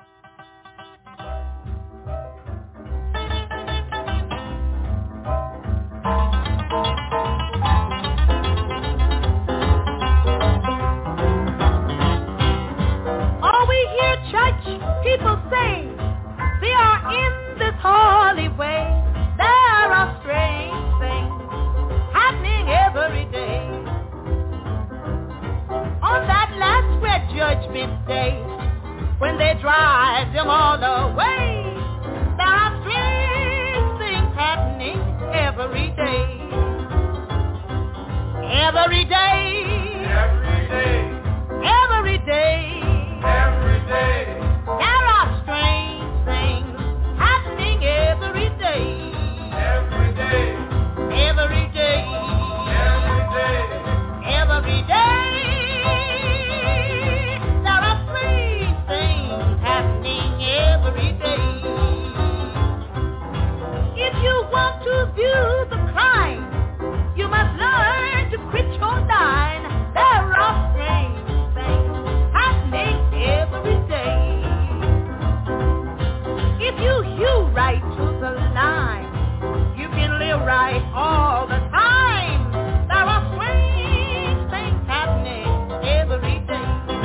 All we hear church people say, they are in this holy way. There are strange things happening every day. On that last great judgment day, when they drive them all away, there are strange things happening every day. Every day. Every day. Every day. Every day. There are strange things happening every day. Every day. Every day. Every day. Every day. There are strange things happening every day. If you want to view the crime, you must learn to quit your line. There are strange things happening every day. If you hew right to the line, you can live right all the time. There are strange things happening every day.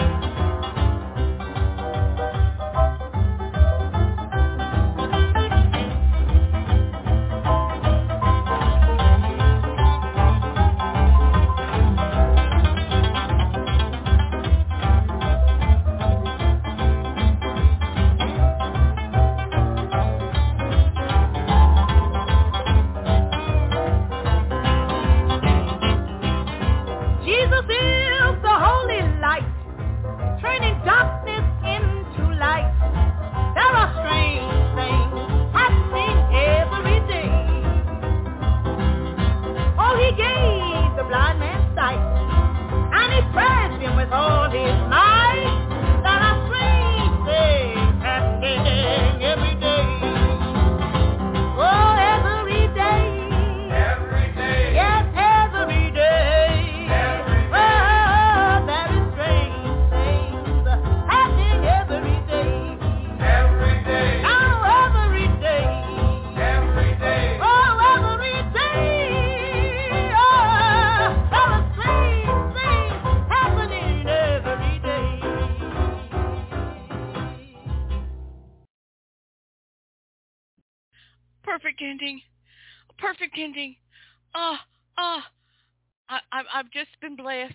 Jesus is the holy light, turning darkness into light. There are strange things happening every day. Oh, he gave the blind man sight, and he praised him with all his might. There are strange things happening every day. Oh, every day. Every day. Yes, every day. Perfect ending. Perfect ending. I've just been blessed.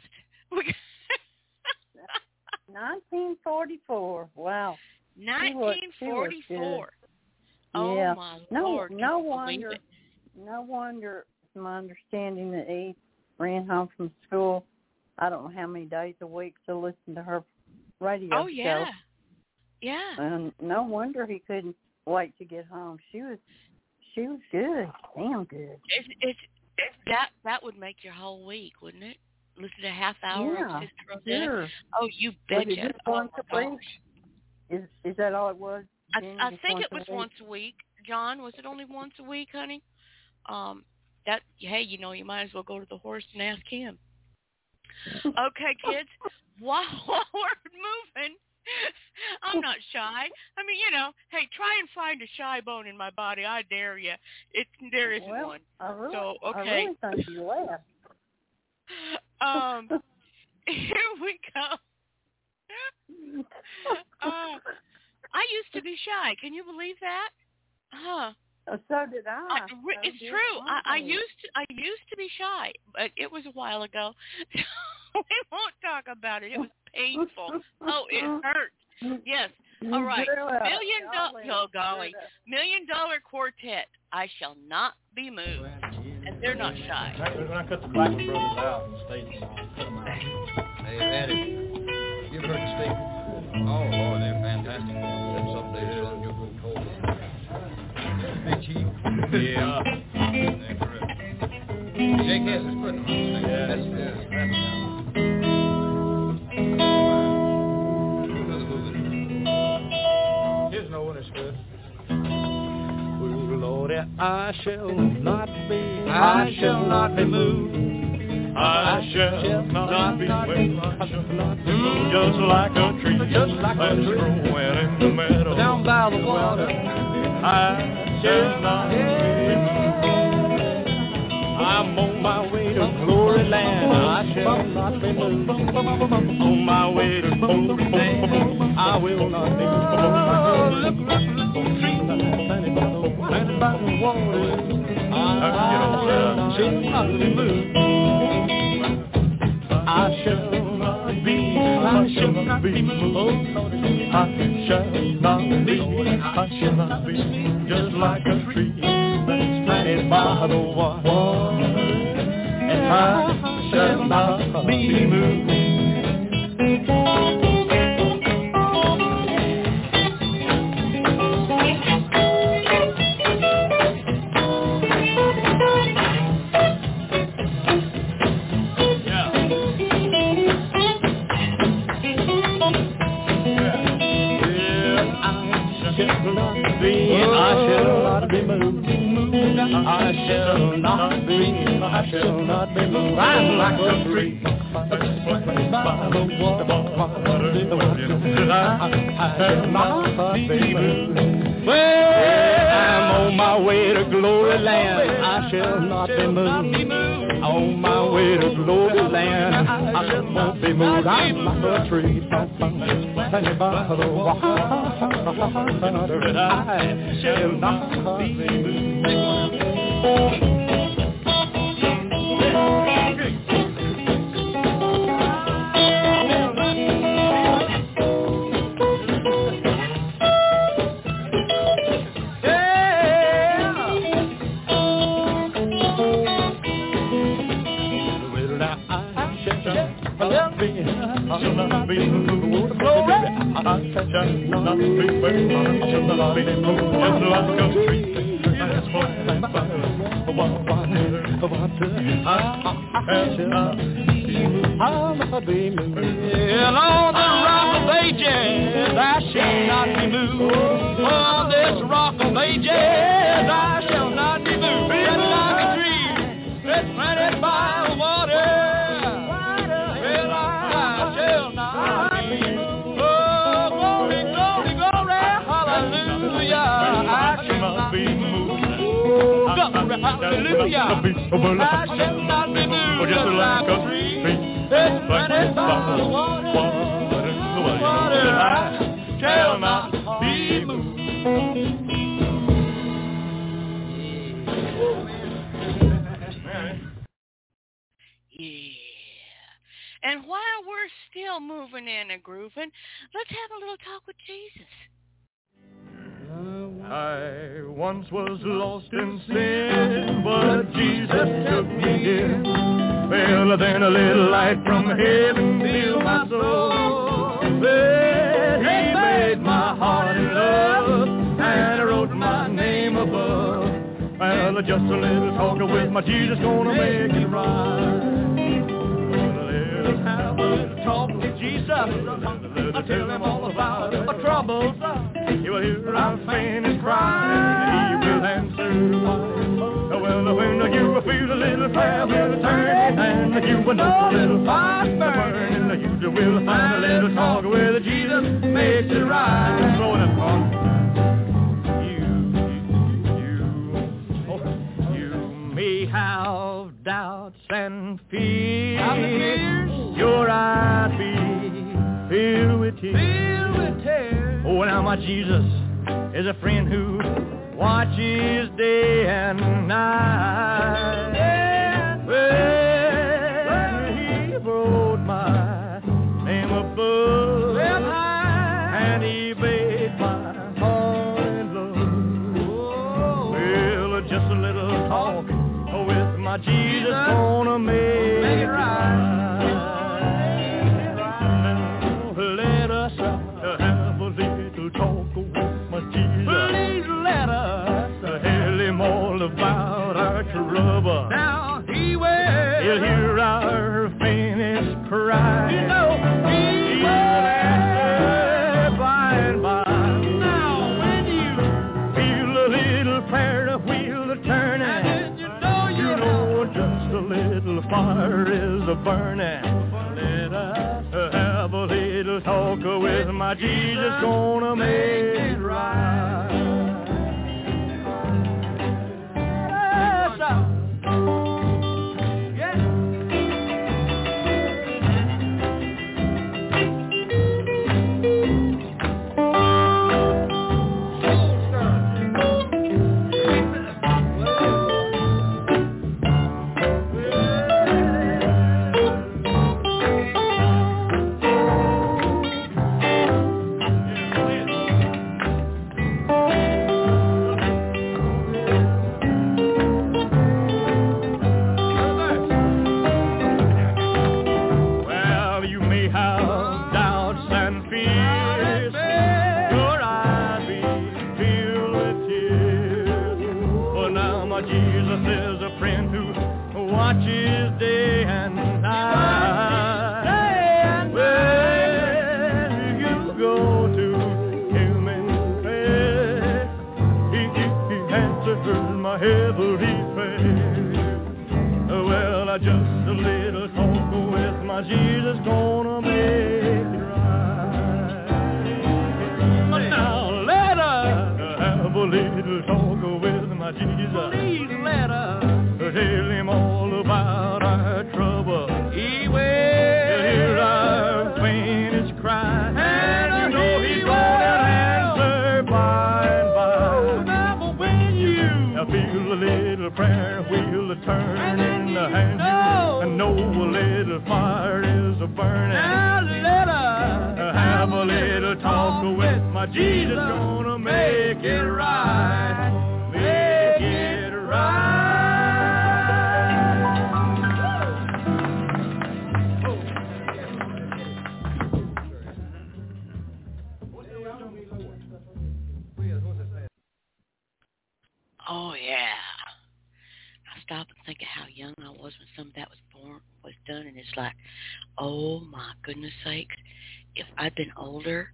1944. Wow. 1944. Oh, yeah. my No, Lord. no wonder. No wonder. It's my understanding that he ran home from school. I don't know how many days a week to listen to her radio show. Oh, yeah. Yeah. And no wonder he couldn't wait to get home. She she was good. Damn good. It's that would make your whole week, wouldn't it? Listen to a half hour of Sister Rosetta. Sure. Oh, you Was it betcha. just once a week? Is that all it was? I think it was once a week. John, was it only once a week, honey? Hey, you might as well go to the horse and ask him. Okay, kids, while we're moving, I'm not shy. I mean, hey, try and find a shy bone in my body. I dare you. There isn't one. I really okay. thought you laughed. Here we go. I used to be shy. Can you believe that? Huh. So did I. It's true. I used to be shy, but it was a while ago. We won't talk about it. It was painful. Oh, it hurt. Yes. All right. $1 million quartet. I shall not be moved. And they're not shy. We're going to cut the Black Brothers out and stay cut them out. Hey, Eddie, you've heard the statement. Oh, Lord, they're fantastic. Then someday, son, you'll grow cold. Hey, Chief. Yeah. They're terrific. Jake Hess is putting them on the stage. Yeah, that's Here's no one is good. Lord, I shall not be moved. I shall not be moved. Just like a tree that's growing in the meadow, down by the water. I shall not be moved. I'm on my way to glory land. I shall not be moved. On my way to glory land. I will not be moved. Planted by the water, I shall not be moved. I shall not be moved. I shall not be just like a tree that's planted by the water, and I shall not be moved. I shall not be moved. I'm like a tree that's planted by the water. I shall not be moved. Well, I'm on my way to glory land. I shall not be moved. On my way to glory land. I shall not be moved. I'm like a tree planted by the water. I shall not be moved. And on the rock of ages, I shall not be moved. On this rock of ages, I shall not be moved. Just like a tree that's planted by the water, well, I shall not be moved. Oh, glory, glory, glory, hallelujah, I shall not be moved. Glory, hallelujah, I shall not be moved. Just like a tree that's planted by the water, I shall not be moved. Yeah. And while we're still moving and a grooving, let's have a little talk with Jesus. I once was lost in sin, but Jesus took me in. Well, then a little light from heaven filled my soul. Then he made my heart in love and wrote my name above. Well, just a little talk with my Jesus gonna make it right. Let us have a little talk with Jesus. I'll tell him all about our troubles. He will hear our faintest cry. He will answer why. Well, when you feel a little fire will turn, and you will know a little fire burning, you will find a little talk with Jesus makes it right. Slow it up, Paul. You may have doubts and fears. Your eyes be filled with tears. Oh, now my Jesus is a friend who watches day and night. Well, he wrote my name above, and he made my heart in love. Well, just a little talk with my Jesus gonna make it right. Let us have a little talk with my Jesus. Let us tell him all about our trouble. Now he will. He'll hear our faintest cry. You know he will answer by and by. Now when you feel a little prayer wheel turning, and you know just a little fire is a burning. Let us have a little talk with my Jesus gonna make it right. Oh yeah. I stop and think of how young I was when some of that was done, and it's like, oh my goodness sakes, if I'd been older,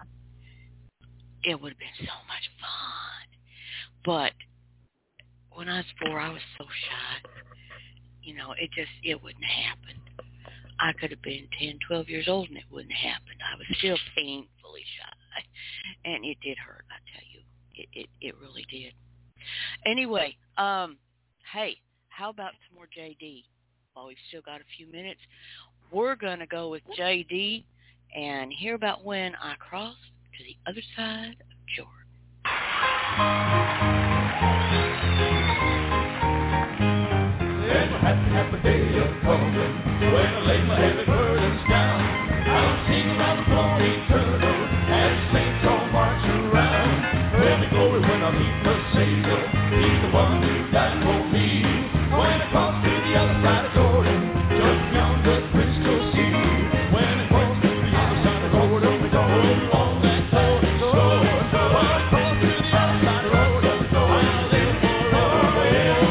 it would have been so much fun. But when I was 4, I was so shy. You know, it wouldn't happen. I could have been 10, 12 years old and it wouldn't happen. I was still painfully shy. And it did hurt, I tell you. It really did. Anyway, hey, how about some more JD? While we've still got a few minutes, we're going to go with JD and hear about when I crossed to the other side of Jordan. There's a happy, happy day of coming when I lay my heavy burdens down. I'll sing around the floor eternal as saints all march around. When the glory, when I meet the Savior, He's the one who died for me. When I cross to the other side of Jordan, just beyond the crystal sea. When I cross to the other side of Jordan, we don't on that golden shore. When I cross to the other side of Jordan, I'll live forever.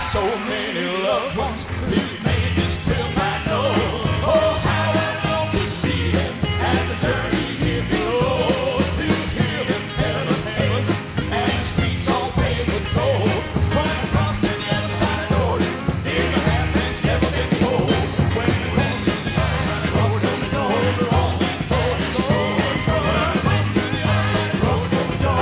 so many loved ones. He's made this trip I know. Oh, how I long to see him as the journey here below. To hear him tell of heaven and streets all paved with gold. When I cross to the other side of Jordan, hear the half that's never been told. When we cross to the other side of Jordan, we know we're all been told. When I cross to the other side of Jordan, we know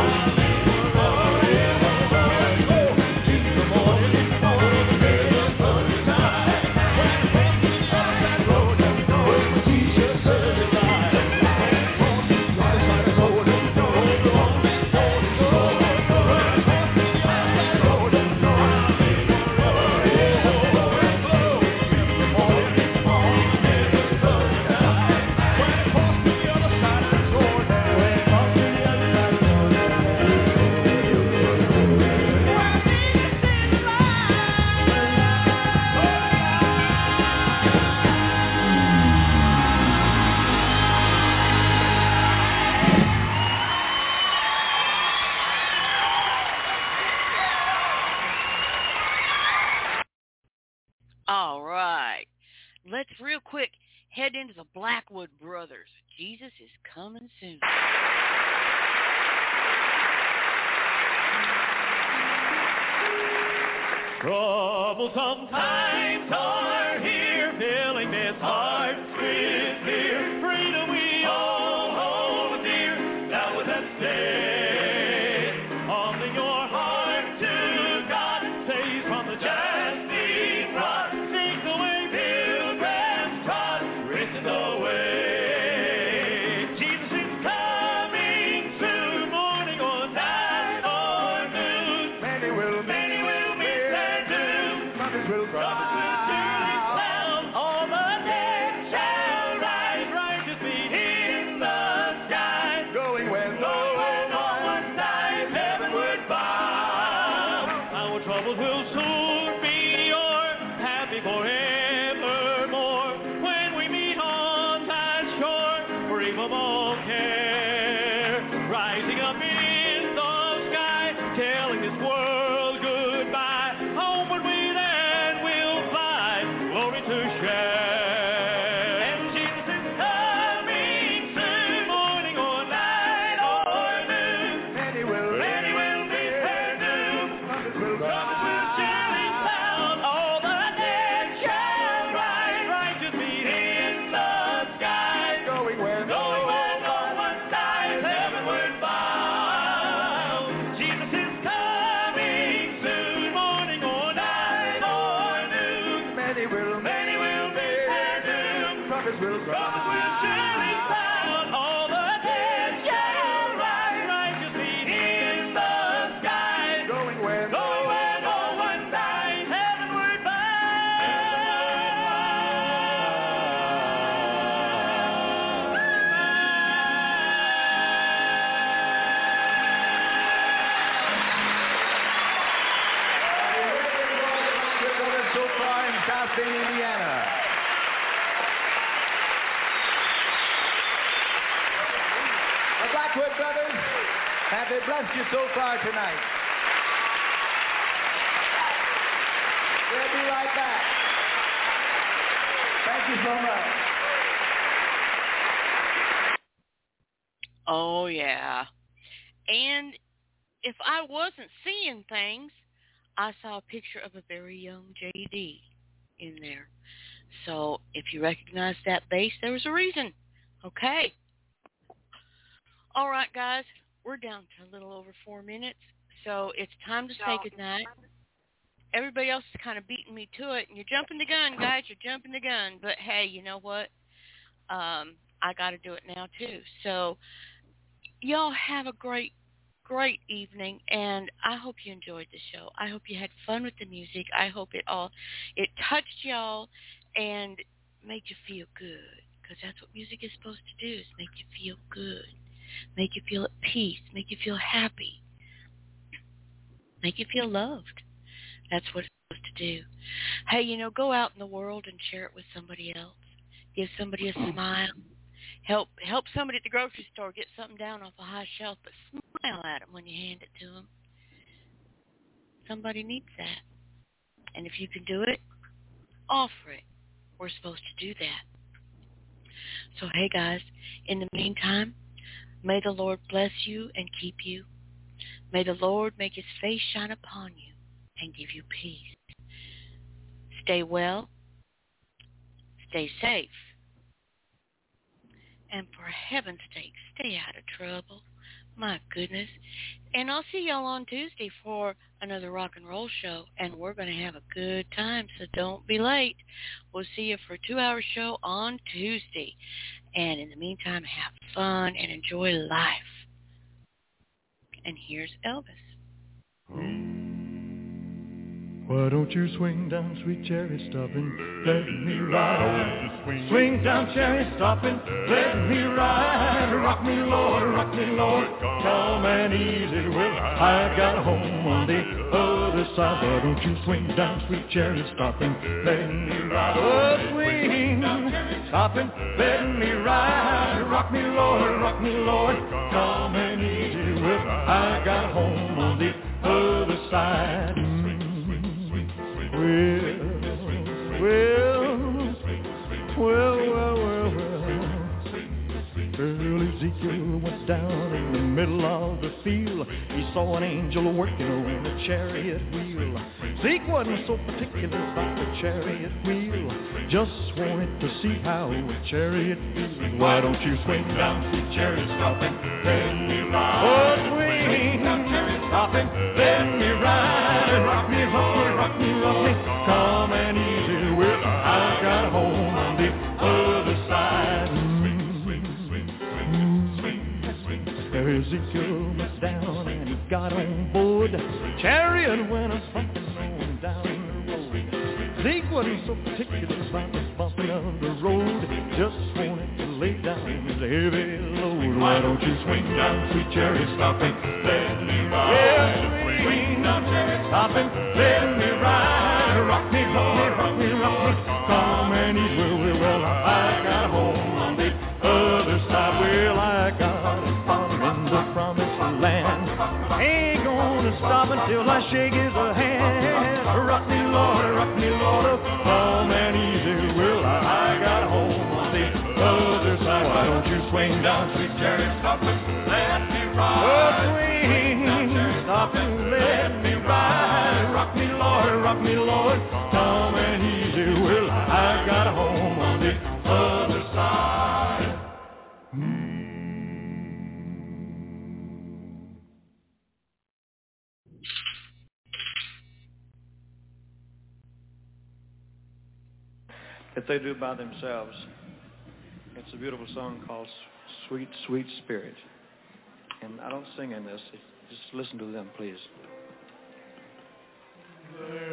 All right. Let's real quick head into the Blackwood Brothers. Jesus is coming soon. Troublesome times are here, filling this heart with fear. Freedom we all hold dear, now is at stake. Opening your heart to God, saves from the jasty rod, takes away pilgrims trod, riches away. Jesus is coming soon, morning or night or noon. Many will meet their doom. Trumpets will sound, all the dead shall rise, righteous feet in the sky, going where no one dies, heavenward bound. Our troubles will soon be o'er, happy forevermore, when we meet on that shore, free from all care, rising up in the sky, telling this world goodbye. Homeward we then will fly, glory to share. And Jesus is coming soon, morning or night or noon. Many will meet their doom. Trumpets will surely sound. All the dead shall rise, righteous feet in the sky, going where no one dies, heavenward bound. Jesus is coming soon, morning or night or noon. Many will meet their doom. Trumpets will surely sound. All the dead shall rise, righteous feet in the sky, going where no one dies, heavenward So far in South Bend, Indiana. The Blackwood Brothers, have they blessed you so far tonight? We'll be right back. Thank you so much. Oh, yeah. And if I wasn't seeing things, I saw a picture of a very young J.D. in there. So if you recognize that bass, there was a reason. Okay. All right, guys. We're down to a little over 4 minutes, so it's time to say goodnight. Everybody else is kind of beating me to it, and you're jumping the gun, guys. You're jumping the gun. But, hey, you know what? I got to do it now, too. So y'all have a great evening, and I hope you enjoyed the show. I hope you had fun with the music. I hope it touched y'all and made you feel good, because that's what music is supposed to do, is make you feel good, make you feel at peace, make you feel happy, make you feel loved. That's what it's supposed to do. Hey, go out in the world and share it with somebody else. Give somebody a smile. Help somebody at the grocery store get something down off a high shelf, but smile at them when you hand it to them. Somebody needs that. And if you can do it, offer it. We're supposed to do that. So, hey, guys, in the meantime, may the Lord bless you and keep you. May the Lord make his face shine upon you and give you peace. Stay well. Stay safe. And for heaven's sake, stay out of trouble. My goodness. And I'll see y'all on Tuesday for another rock and roll show. And we're going to have a good time, so don't be late. We'll see you for a 2-hour show on Tuesday. And in the meantime, have fun and enjoy life. And here's Elvis. Why don't you swing down, sweet cherry, stopping, let me ride. Swing down, cherry, stopping, let me ride. Rock me, Lord, calm and easy. Well, I got home on the other side. Why don't you swing down, sweet cherry, stopping, let me ride. Oh, swing, stopping, let me ride. Rock me, Lord, calm and easy. Well, I got home on the other side. Well. Earl Ezekiel went down in the middle of the field. He saw an angel working on a chariot wheel. Zeke wasn't so particular about the chariot wheel, just wanted to see how a chariot feels. Why don't you swing down, sweet chariot, stopping, let me ride. Oh, swing down, chariot, stopping, let me ride. Rock me, calm and easy. Well, I got home on the other side. Ezekiel went down and he got on board. Chariot went a-bumping on down the road. Zeke wasn't so particular about the bumping of the road, just wanted to lay down his heavy load. Why don't you swing down, sweet chariot, stopping, let me ride. Yeah, swing down, chariot, stopping, let me ride. Rock me, calm and easy. Well, I got home on the other side. Well, I got a father in the promised land. Ain't gonna stop until I shake his hand. Rock me, Lord, calm and easy. Well, I got home on the other side. Why don't you swing down, sweet chariot, stop and let me ride. Oh, swing, stop and let me ride. Rock me, Lord, calm and easy. Well, I got home on the other side. If they do by themselves, it's a beautiful song called Sweet, Sweet Spirit. And I don't sing in this. Just listen to them, please.